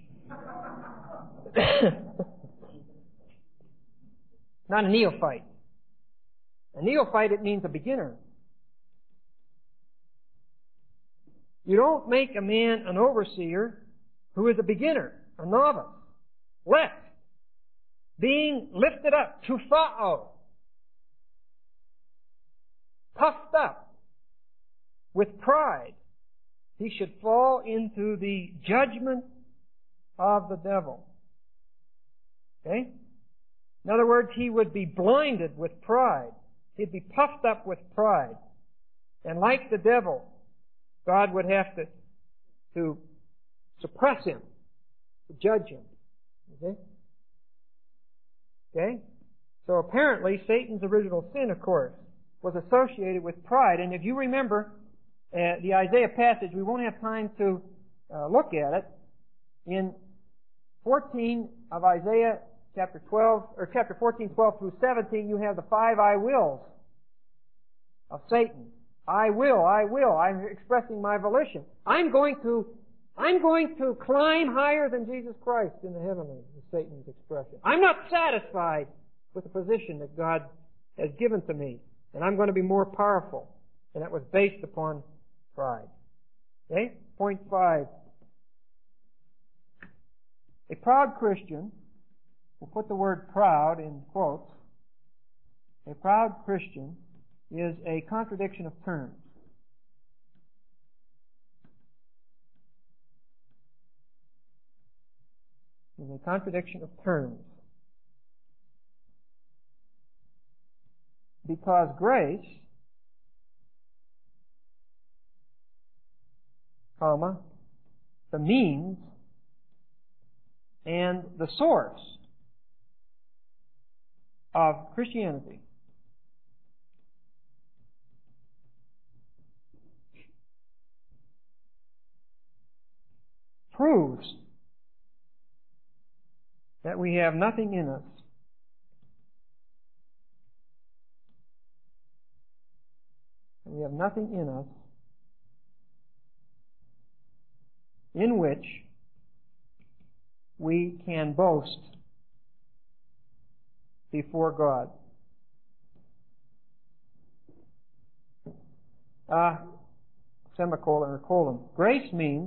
S1: Not a neophyte. A neophyte, it means a beginner. You don't make a man an overseer who is a beginner, a novice, left, being lifted up, tufa'o, puffed up with pride. He should fall into the judgment of the devil. Okay? In other words, he would be blinded with pride. He'd be puffed up with pride. And like the devil, God would have to, to suppress him, to judge him. Okay? Okay? So apparently, Satan's original sin, of course, was associated with pride. And if you remember uh, the Isaiah passage, we won't have time to uh, look at it. In fourteen of Isaiah, chapter twelve, or chapter fourteen, twelve through seventeen, you have the five I wills of Satan. I will, I will. I'm expressing my volition. I'm going to, I'm going to climb higher than Jesus Christ in the heavenlies, is Satan's expression. I'm not satisfied with the position that God has given to me, and I'm going to be more powerful. And that was based upon pride. Okay? Point five. A proud Christian, we'll put the word proud in quotes, a proud Christian is a contradiction of terms. Is a contradiction of terms. Because grace, comma, the means and the source of Christianity proves that we have nothing in us we have nothing in us in which we can boast before God. Ah, uh, semicolon or colon. Grace means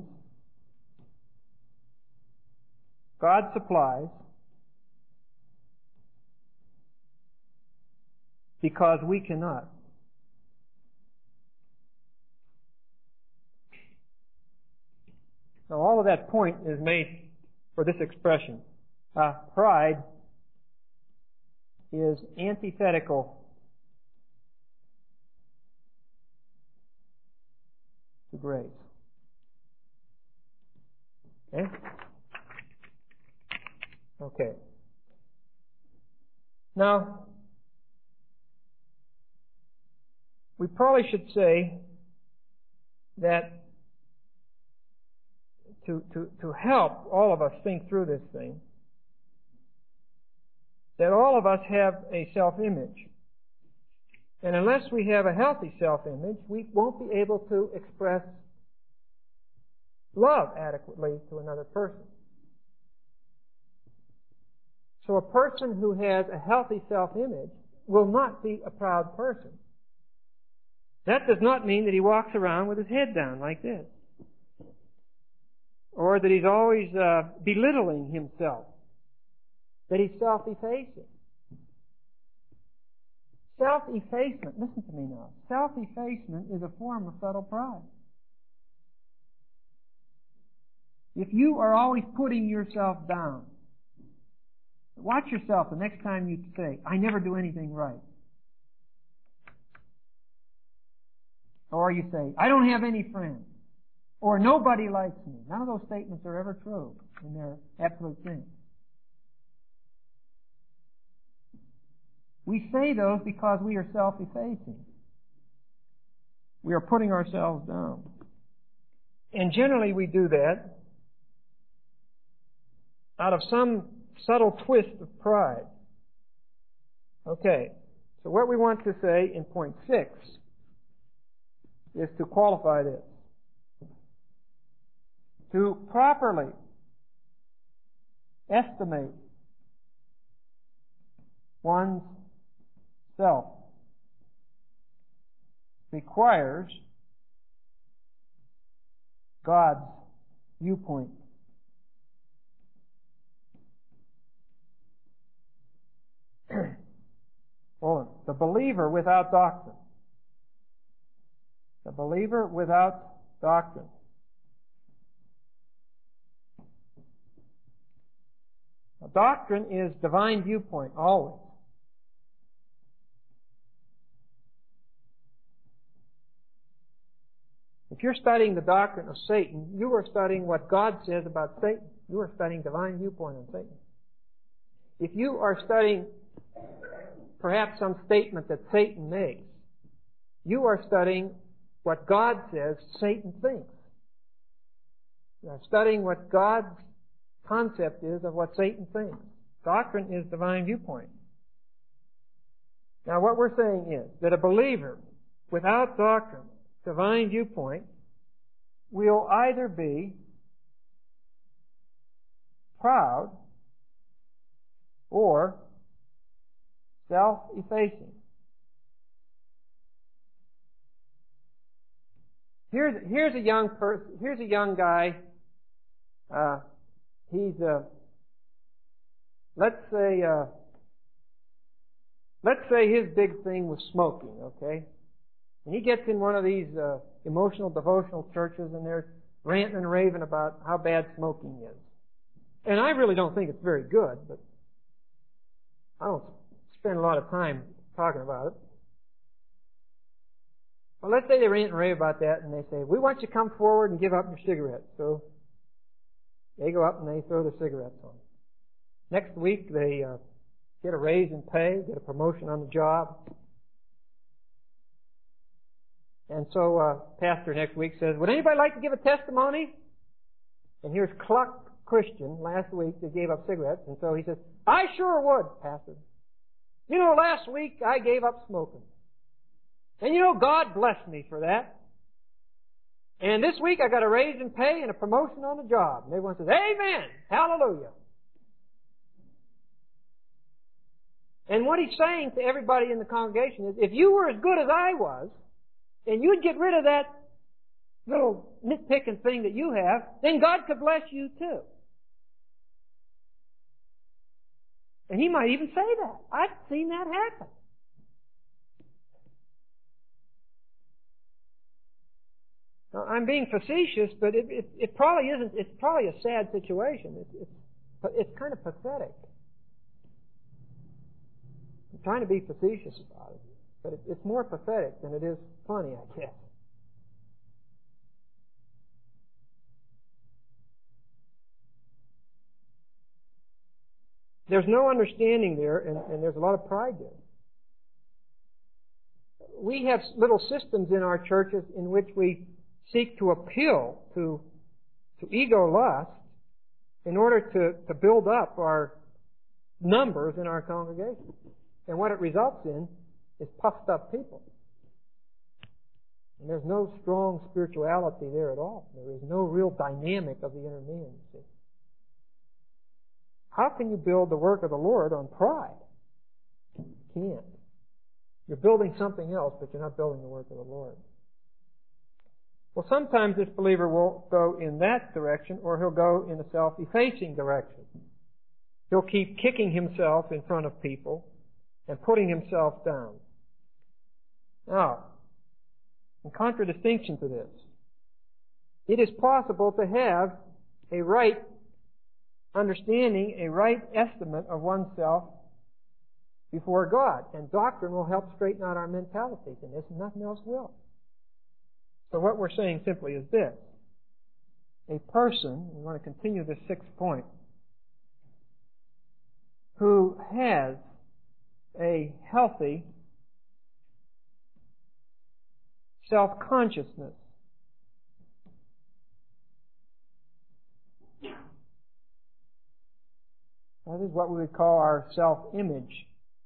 S1: God supplies because we cannot. Now, all of that point is made for this expression. Uh, pride is antithetical to grace. Okay? Okay. Now, we probably should say that to, to, to help all of us think through this thing, that all of us have a self-image. And unless we have a healthy self-image, we won't be able to express love adequately to another person. So a person who has a healthy self-image will not be a proud person. That does not mean that he walks around with his head down like this, or that he's always uh, belittling himself, that he's self-effacing. Self-effacement, listen to me now, self-effacement is a form of subtle pride. If you are always putting yourself down, watch yourself the next time you say, I never do anything right. Or you say, I don't have any friends. Or nobody likes me. None of those statements are ever true in their absolute sense. We say those because we are self-effacing. We are putting ourselves down. And generally we do that out of some subtle twist of pride. Okay, so what we want to say in point six is to qualify this. To properly estimate one's self requires God's viewpoint. Well, the believer without doctrine. The believer without doctrine. Now, doctrine is divine viewpoint, always. If you're studying the doctrine of Satan, you are studying what God says about Satan. You are studying divine viewpoint on Satan. If you are studying perhaps some statement that Satan makes, you are studying what God says Satan thinks. You are studying what God's concept is of what Satan thinks. Doctrine is divine viewpoint. Now what we're saying is that a believer without doctrine, divine viewpoint, will either be proud or self-effacing. Here's here's a young person. Here's a young guy. Uh, he's uh, let's say uh, let's say his big thing was smoking. Okay, and he gets in one of these uh, emotional devotional churches, and they're ranting and raving about how bad smoking is. And I really don't think it's very good, but I don't spend a lot of time talking about it. Well, let's say they rant and rave about that, and they say, we want you to come forward and give up your cigarettes. So they go up and they throw their cigarettes on. Next week, they uh, get a raise in pay, get a promotion on the job. And so uh, pastor next week says, would anybody like to give a testimony? And here's Cluck Christian last week that gave up cigarettes. And so he says, I sure would, pastor. You know, last week I gave up smoking. And you know, God blessed me for that. And this week I got a raise in pay and a promotion on the job. And everyone says, amen, hallelujah. And what he's saying to everybody in the congregation is, if you were as good as I was, and you'd get rid of that little nitpicking thing that you have, then God could bless you too. And he might even say that. I've seen that happen. Now, I'm being facetious, but it, it, it probably isn't. It's probably a sad situation. It's, it's, it's kind of pathetic. I'm trying to be facetious about it, but it, it's more pathetic than it is funny, I guess. There's no understanding there, and, and there's a lot of pride there. We have little systems in our churches in which we seek to appeal to, to ego lust in order to, to build up our numbers in our congregation. And what it results in is puffed up people. And there's no strong spirituality there at all. There is no real dynamic of the inner man, you see. How can you build the work of the Lord on pride? You can't. You're building something else, but you're not building the work of the Lord. Well, sometimes this believer will go in that direction, or he'll go in a self-effacing direction. He'll keep kicking himself in front of people and putting himself down. Now, in contradistinction to this, it is possible to have a right understanding, a right estimate of oneself before God. And doctrine will help straighten out our mentalities in this, and nothing else will. So what we're saying simply is this. A person, we want to continue this sixth point, who has a healthy self-consciousness that is what we would call our self-image.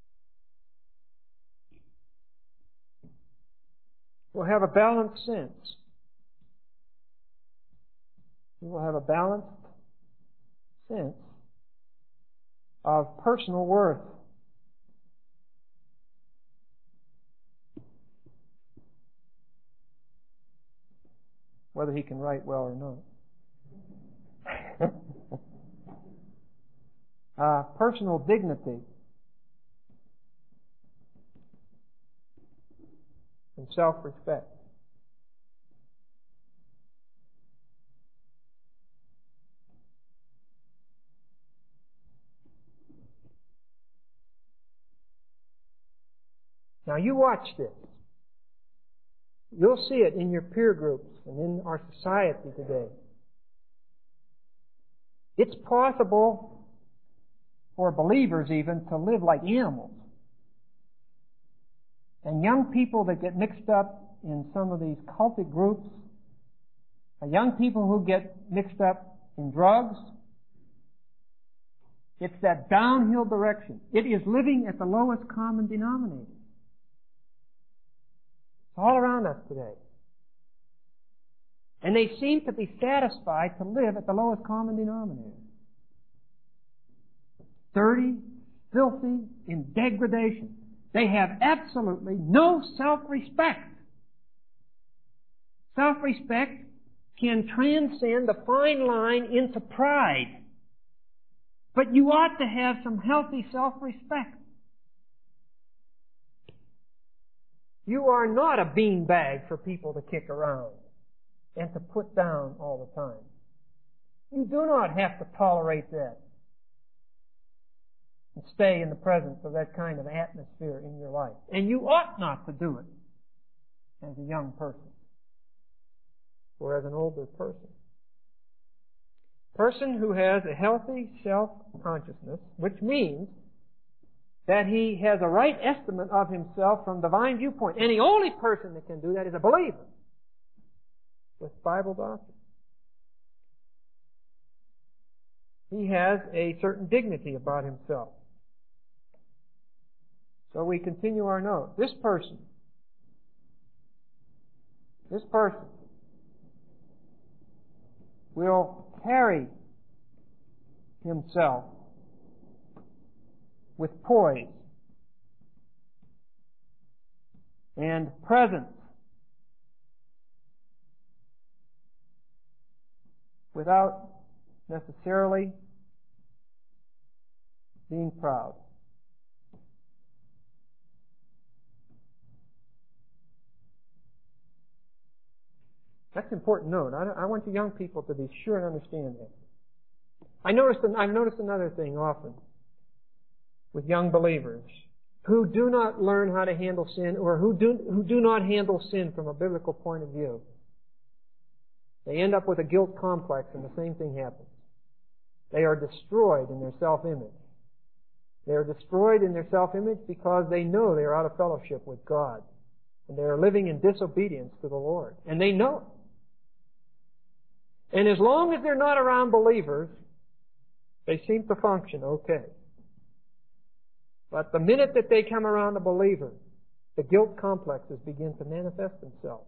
S1: We'll have a balanced sense. We will have a balanced sense of personal worth. Whether he can write well or not. uh, personal dignity and self-respect. Now you watch this. You'll see it in your peer groups and in our society today. It's possible for believers even to live like animals. And young people that get mixed up in some of these cultic groups, or young people who get mixed up in drugs, it's that downhill direction. It is living at the lowest common denominator. It's all around us today. And they seem to be satisfied to live at the lowest common denominator. Dirty, filthy, in degradation. They have absolutely no self-respect. Self-respect can transcend the fine line into pride. But you ought to have some healthy self-respect. You are not a beanbag for people to kick around and to put down all the time. You do not have to tolerate that and stay in the presence of that kind of atmosphere in your life. And you ought not to do it as a young person or as an older person. Person who has a healthy self-consciousness, which means that he has a right estimate of himself from divine viewpoint. And the only person that can do that is a believer with Bible doctrine. He has a certain dignity about himself. So we continue our note. This person, this person will carry himself with poise and presence, without necessarily being proud. That's an important note. I, I want you young people to be sure and understand that. I noticed, I've noticed another thing often with young believers who do not learn how to handle sin, or who do, who do not handle sin from a biblical point of view. They end up with a guilt complex, and the same thing happens. They are destroyed in their self-image. They are destroyed in their self-image because they know they are out of fellowship with God. And they are living in disobedience to the Lord. And they know it. And as long as they're not around believers, they seem to function okay. But the minute that they come around a believer, the guilt complexes begin to manifest themselves.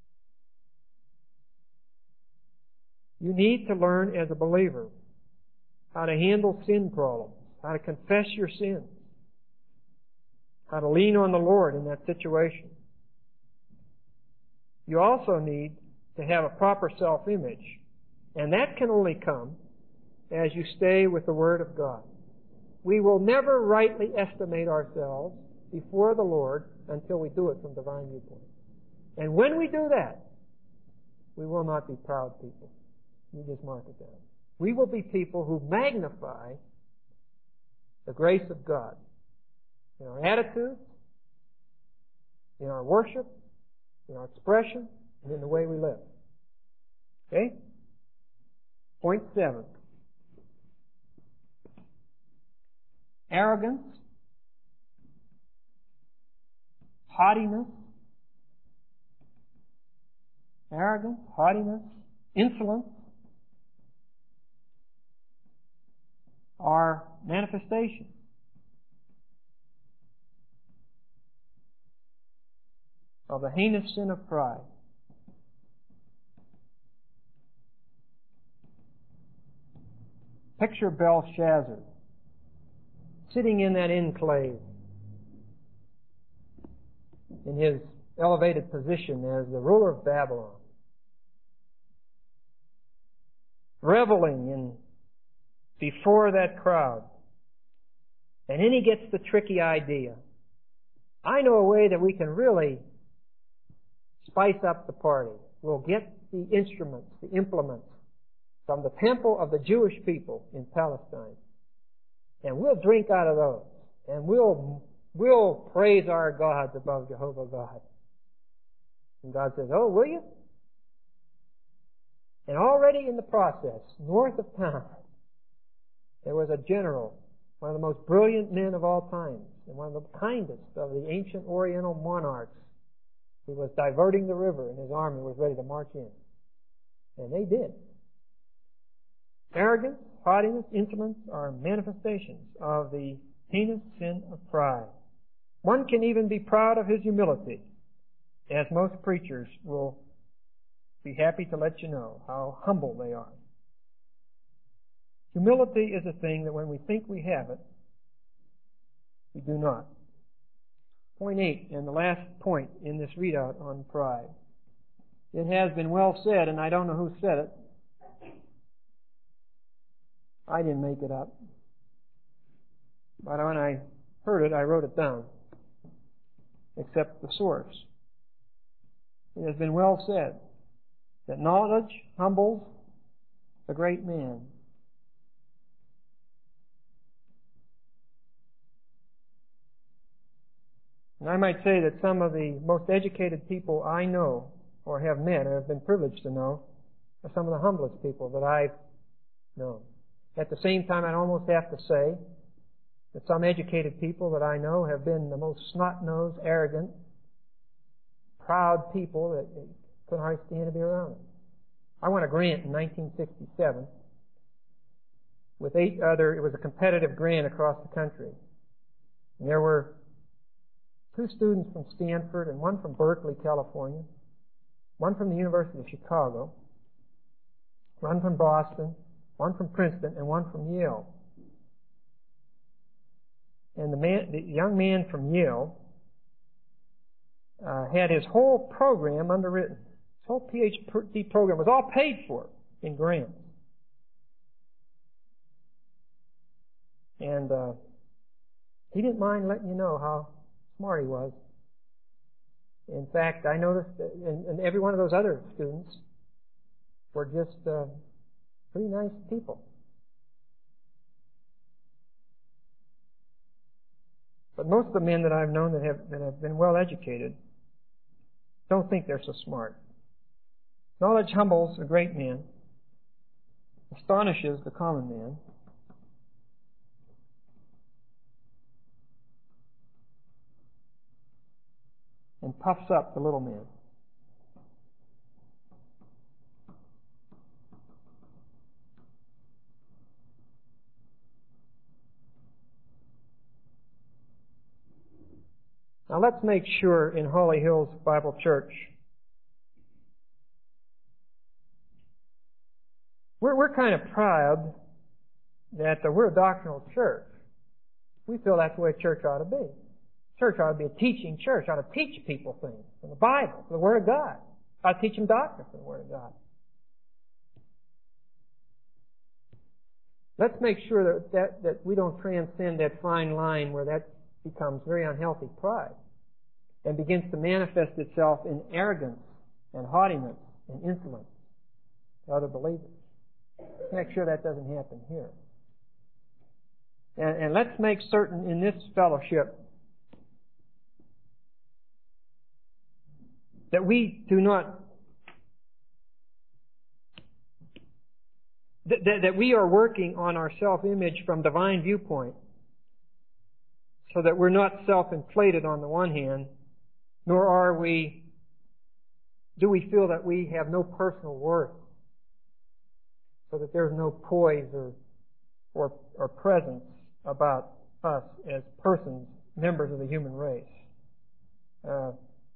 S1: You need to learn as a believer how to handle sin problems, how to confess your sins, how to lean on the Lord in that situation. You also need to have a proper self-image, and that can only come as you stay with the Word of God. We will never rightly estimate ourselves before the Lord until we do it from divine viewpoint. And when we do that, we will not be proud people. You just mark it down. We will be people who magnify the grace of God in our attitude, in our worship, in our expression, and in the way we live. Okay? Point seven. Arrogance, haughtiness, arrogance, haughtiness, insolence are manifestations of the heinous sin of pride. Picture Belshazzar sitting in that enclave in his elevated position as the ruler of Babylon, reveling in before that crowd. And then he gets the tricky idea. I know a way that we can really spice up the party. We'll get the instruments, the implements from the temple of the Jewish people in Palestine. And we'll drink out of those. And we'll, we'll praise our gods above Jehovah God. And God says, oh, will you? And already in the process, north of town, there was a general, one of the most brilliant men of all times, and one of the kindest of the ancient Oriental monarchs, who was diverting the river, and his army was ready to march in. And they did. Arrogance, haughtiness, insolence are manifestations of the heinous sin of pride. One can even be proud of his humility, as most preachers will be happy to let you know how humble they are. Humility is a thing that when we think we have it, we do not. Point eight, and the last point in this readout on pride. It has been well said, and I don't know who said it. I didn't make it up. But when I heard it, I wrote it down, except the source. It has been well said that knowledge humbles the great man. And I might say that some of the most educated people I know or have met or have been privileged to know are some of the humblest people that I've known. At the same time, I'd almost have to say that some educated people that I know have been the most snot-nosed, arrogant, proud people that couldn't hardly stand to be around them. I won a grant in nineteen sixty-seven with eight other, it was a competitive grant across the country. And there were two students from Stanford and one from Berkeley, California, one from the University of Chicago, one from Boston, one from Princeton, and one from Yale. And the, man, the young man from Yale uh, had his whole program underwritten. His whole PhD program was all paid for in grants. And uh, he didn't mind letting you know how smart he was. In fact, I noticed that and, and every one of those other students were just uh, pretty nice people. But most of the men that I've known that have, that have been well educated don't think they're so smart. Knowledge humbles a great man, astonishes the common man, and puffs up the little man. Now let's make sure in Holly Hills Bible Church, we're, we're kind of proud that uh, we're a doctrinal church. We feel that's the way church ought to be. Church ought to be a teaching church, ought to teach people things from the Bible, from the Word of God. Ought to teach them doctrine from the Word of God. Let's make sure that, that, that we don't transcend that fine line where that becomes very unhealthy pride and begins to manifest itself in arrogance and haughtiness and insolence to other believers. Let's make sure that doesn't happen here. And, and let's make certain in this fellowship that we do not That, that we are working on our self-image from divine viewpoint so that we're not self-inflated on the one hand, nor are we, do we feel that we have no personal worth so that there's no poise or, or, or presence about us as persons, members of the human race. Uh,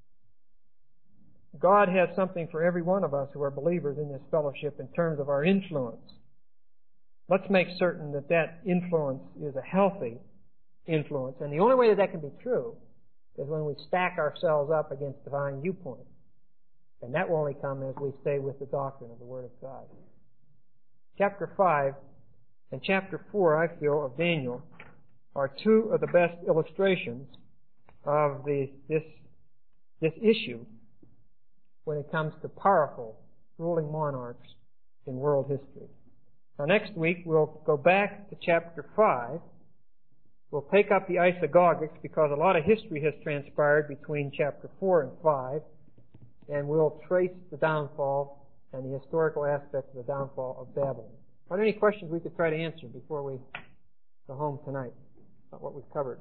S1: God has something for every one of us who are believers in this fellowship in terms of our influence. Let's make certain that that influence is a healthy influence. And the only way that that can be true is when we stack ourselves up against divine viewpoint. And that will only come as we stay with the doctrine of the Word of God. Chapter five and chapter four, I feel, of Daniel are two of the best illustrations of the, this, this issue when it comes to powerful ruling monarchs in world history. Now next week we'll go back to chapter five. We'll take up the isagogics because a lot of history has transpired between chapter four and five, and we'll trace the downfall and the historical aspects of the downfall of Babylon. Are there any questions we could try to answer before we go home tonight about what we've covered?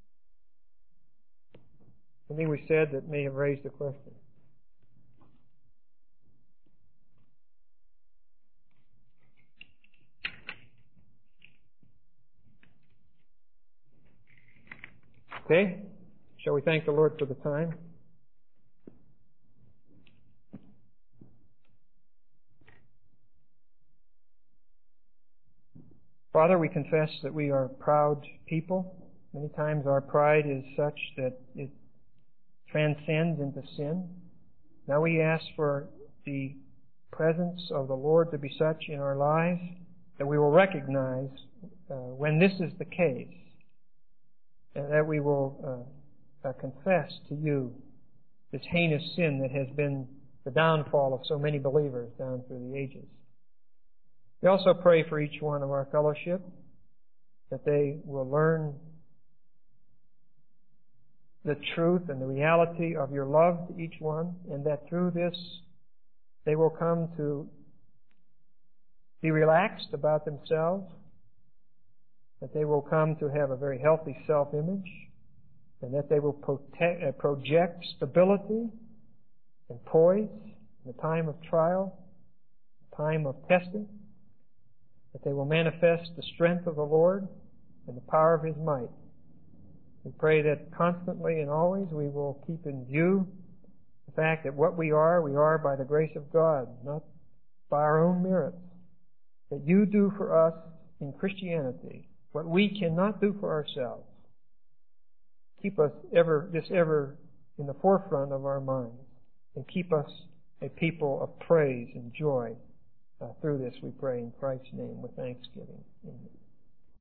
S1: Anything we said that may have raised a question? Okay, shall we thank the Lord for the time? Father, we confess that we are proud people. Many times our pride is such that it transcends into sin. Now we ask for the presence of the Lord to be such in our lives that we will recognize uh, when this is the case, and that we will uh, uh, confess to you this heinous sin that has been the downfall of so many believers down through the ages. We also pray for each one of our fellowship that they will learn the truth and the reality of your love to each one, and that through this they will come to be relaxed about themselves, that they will come to have a very healthy self-image, and that they will protect, uh, project stability and poise in the time of trial, time of testing, that they will manifest the strength of the Lord and the power of His might. We pray that constantly and always we will keep in view the fact that what we are, we are by the grace of God, not by our own merits. That you do for us in Christianity what we cannot do for ourselves. Keep us ever, this ever in the forefront of our minds, and keep us a people of praise and joy. Uh, through this we pray in Christ's name with thanksgiving. Amen.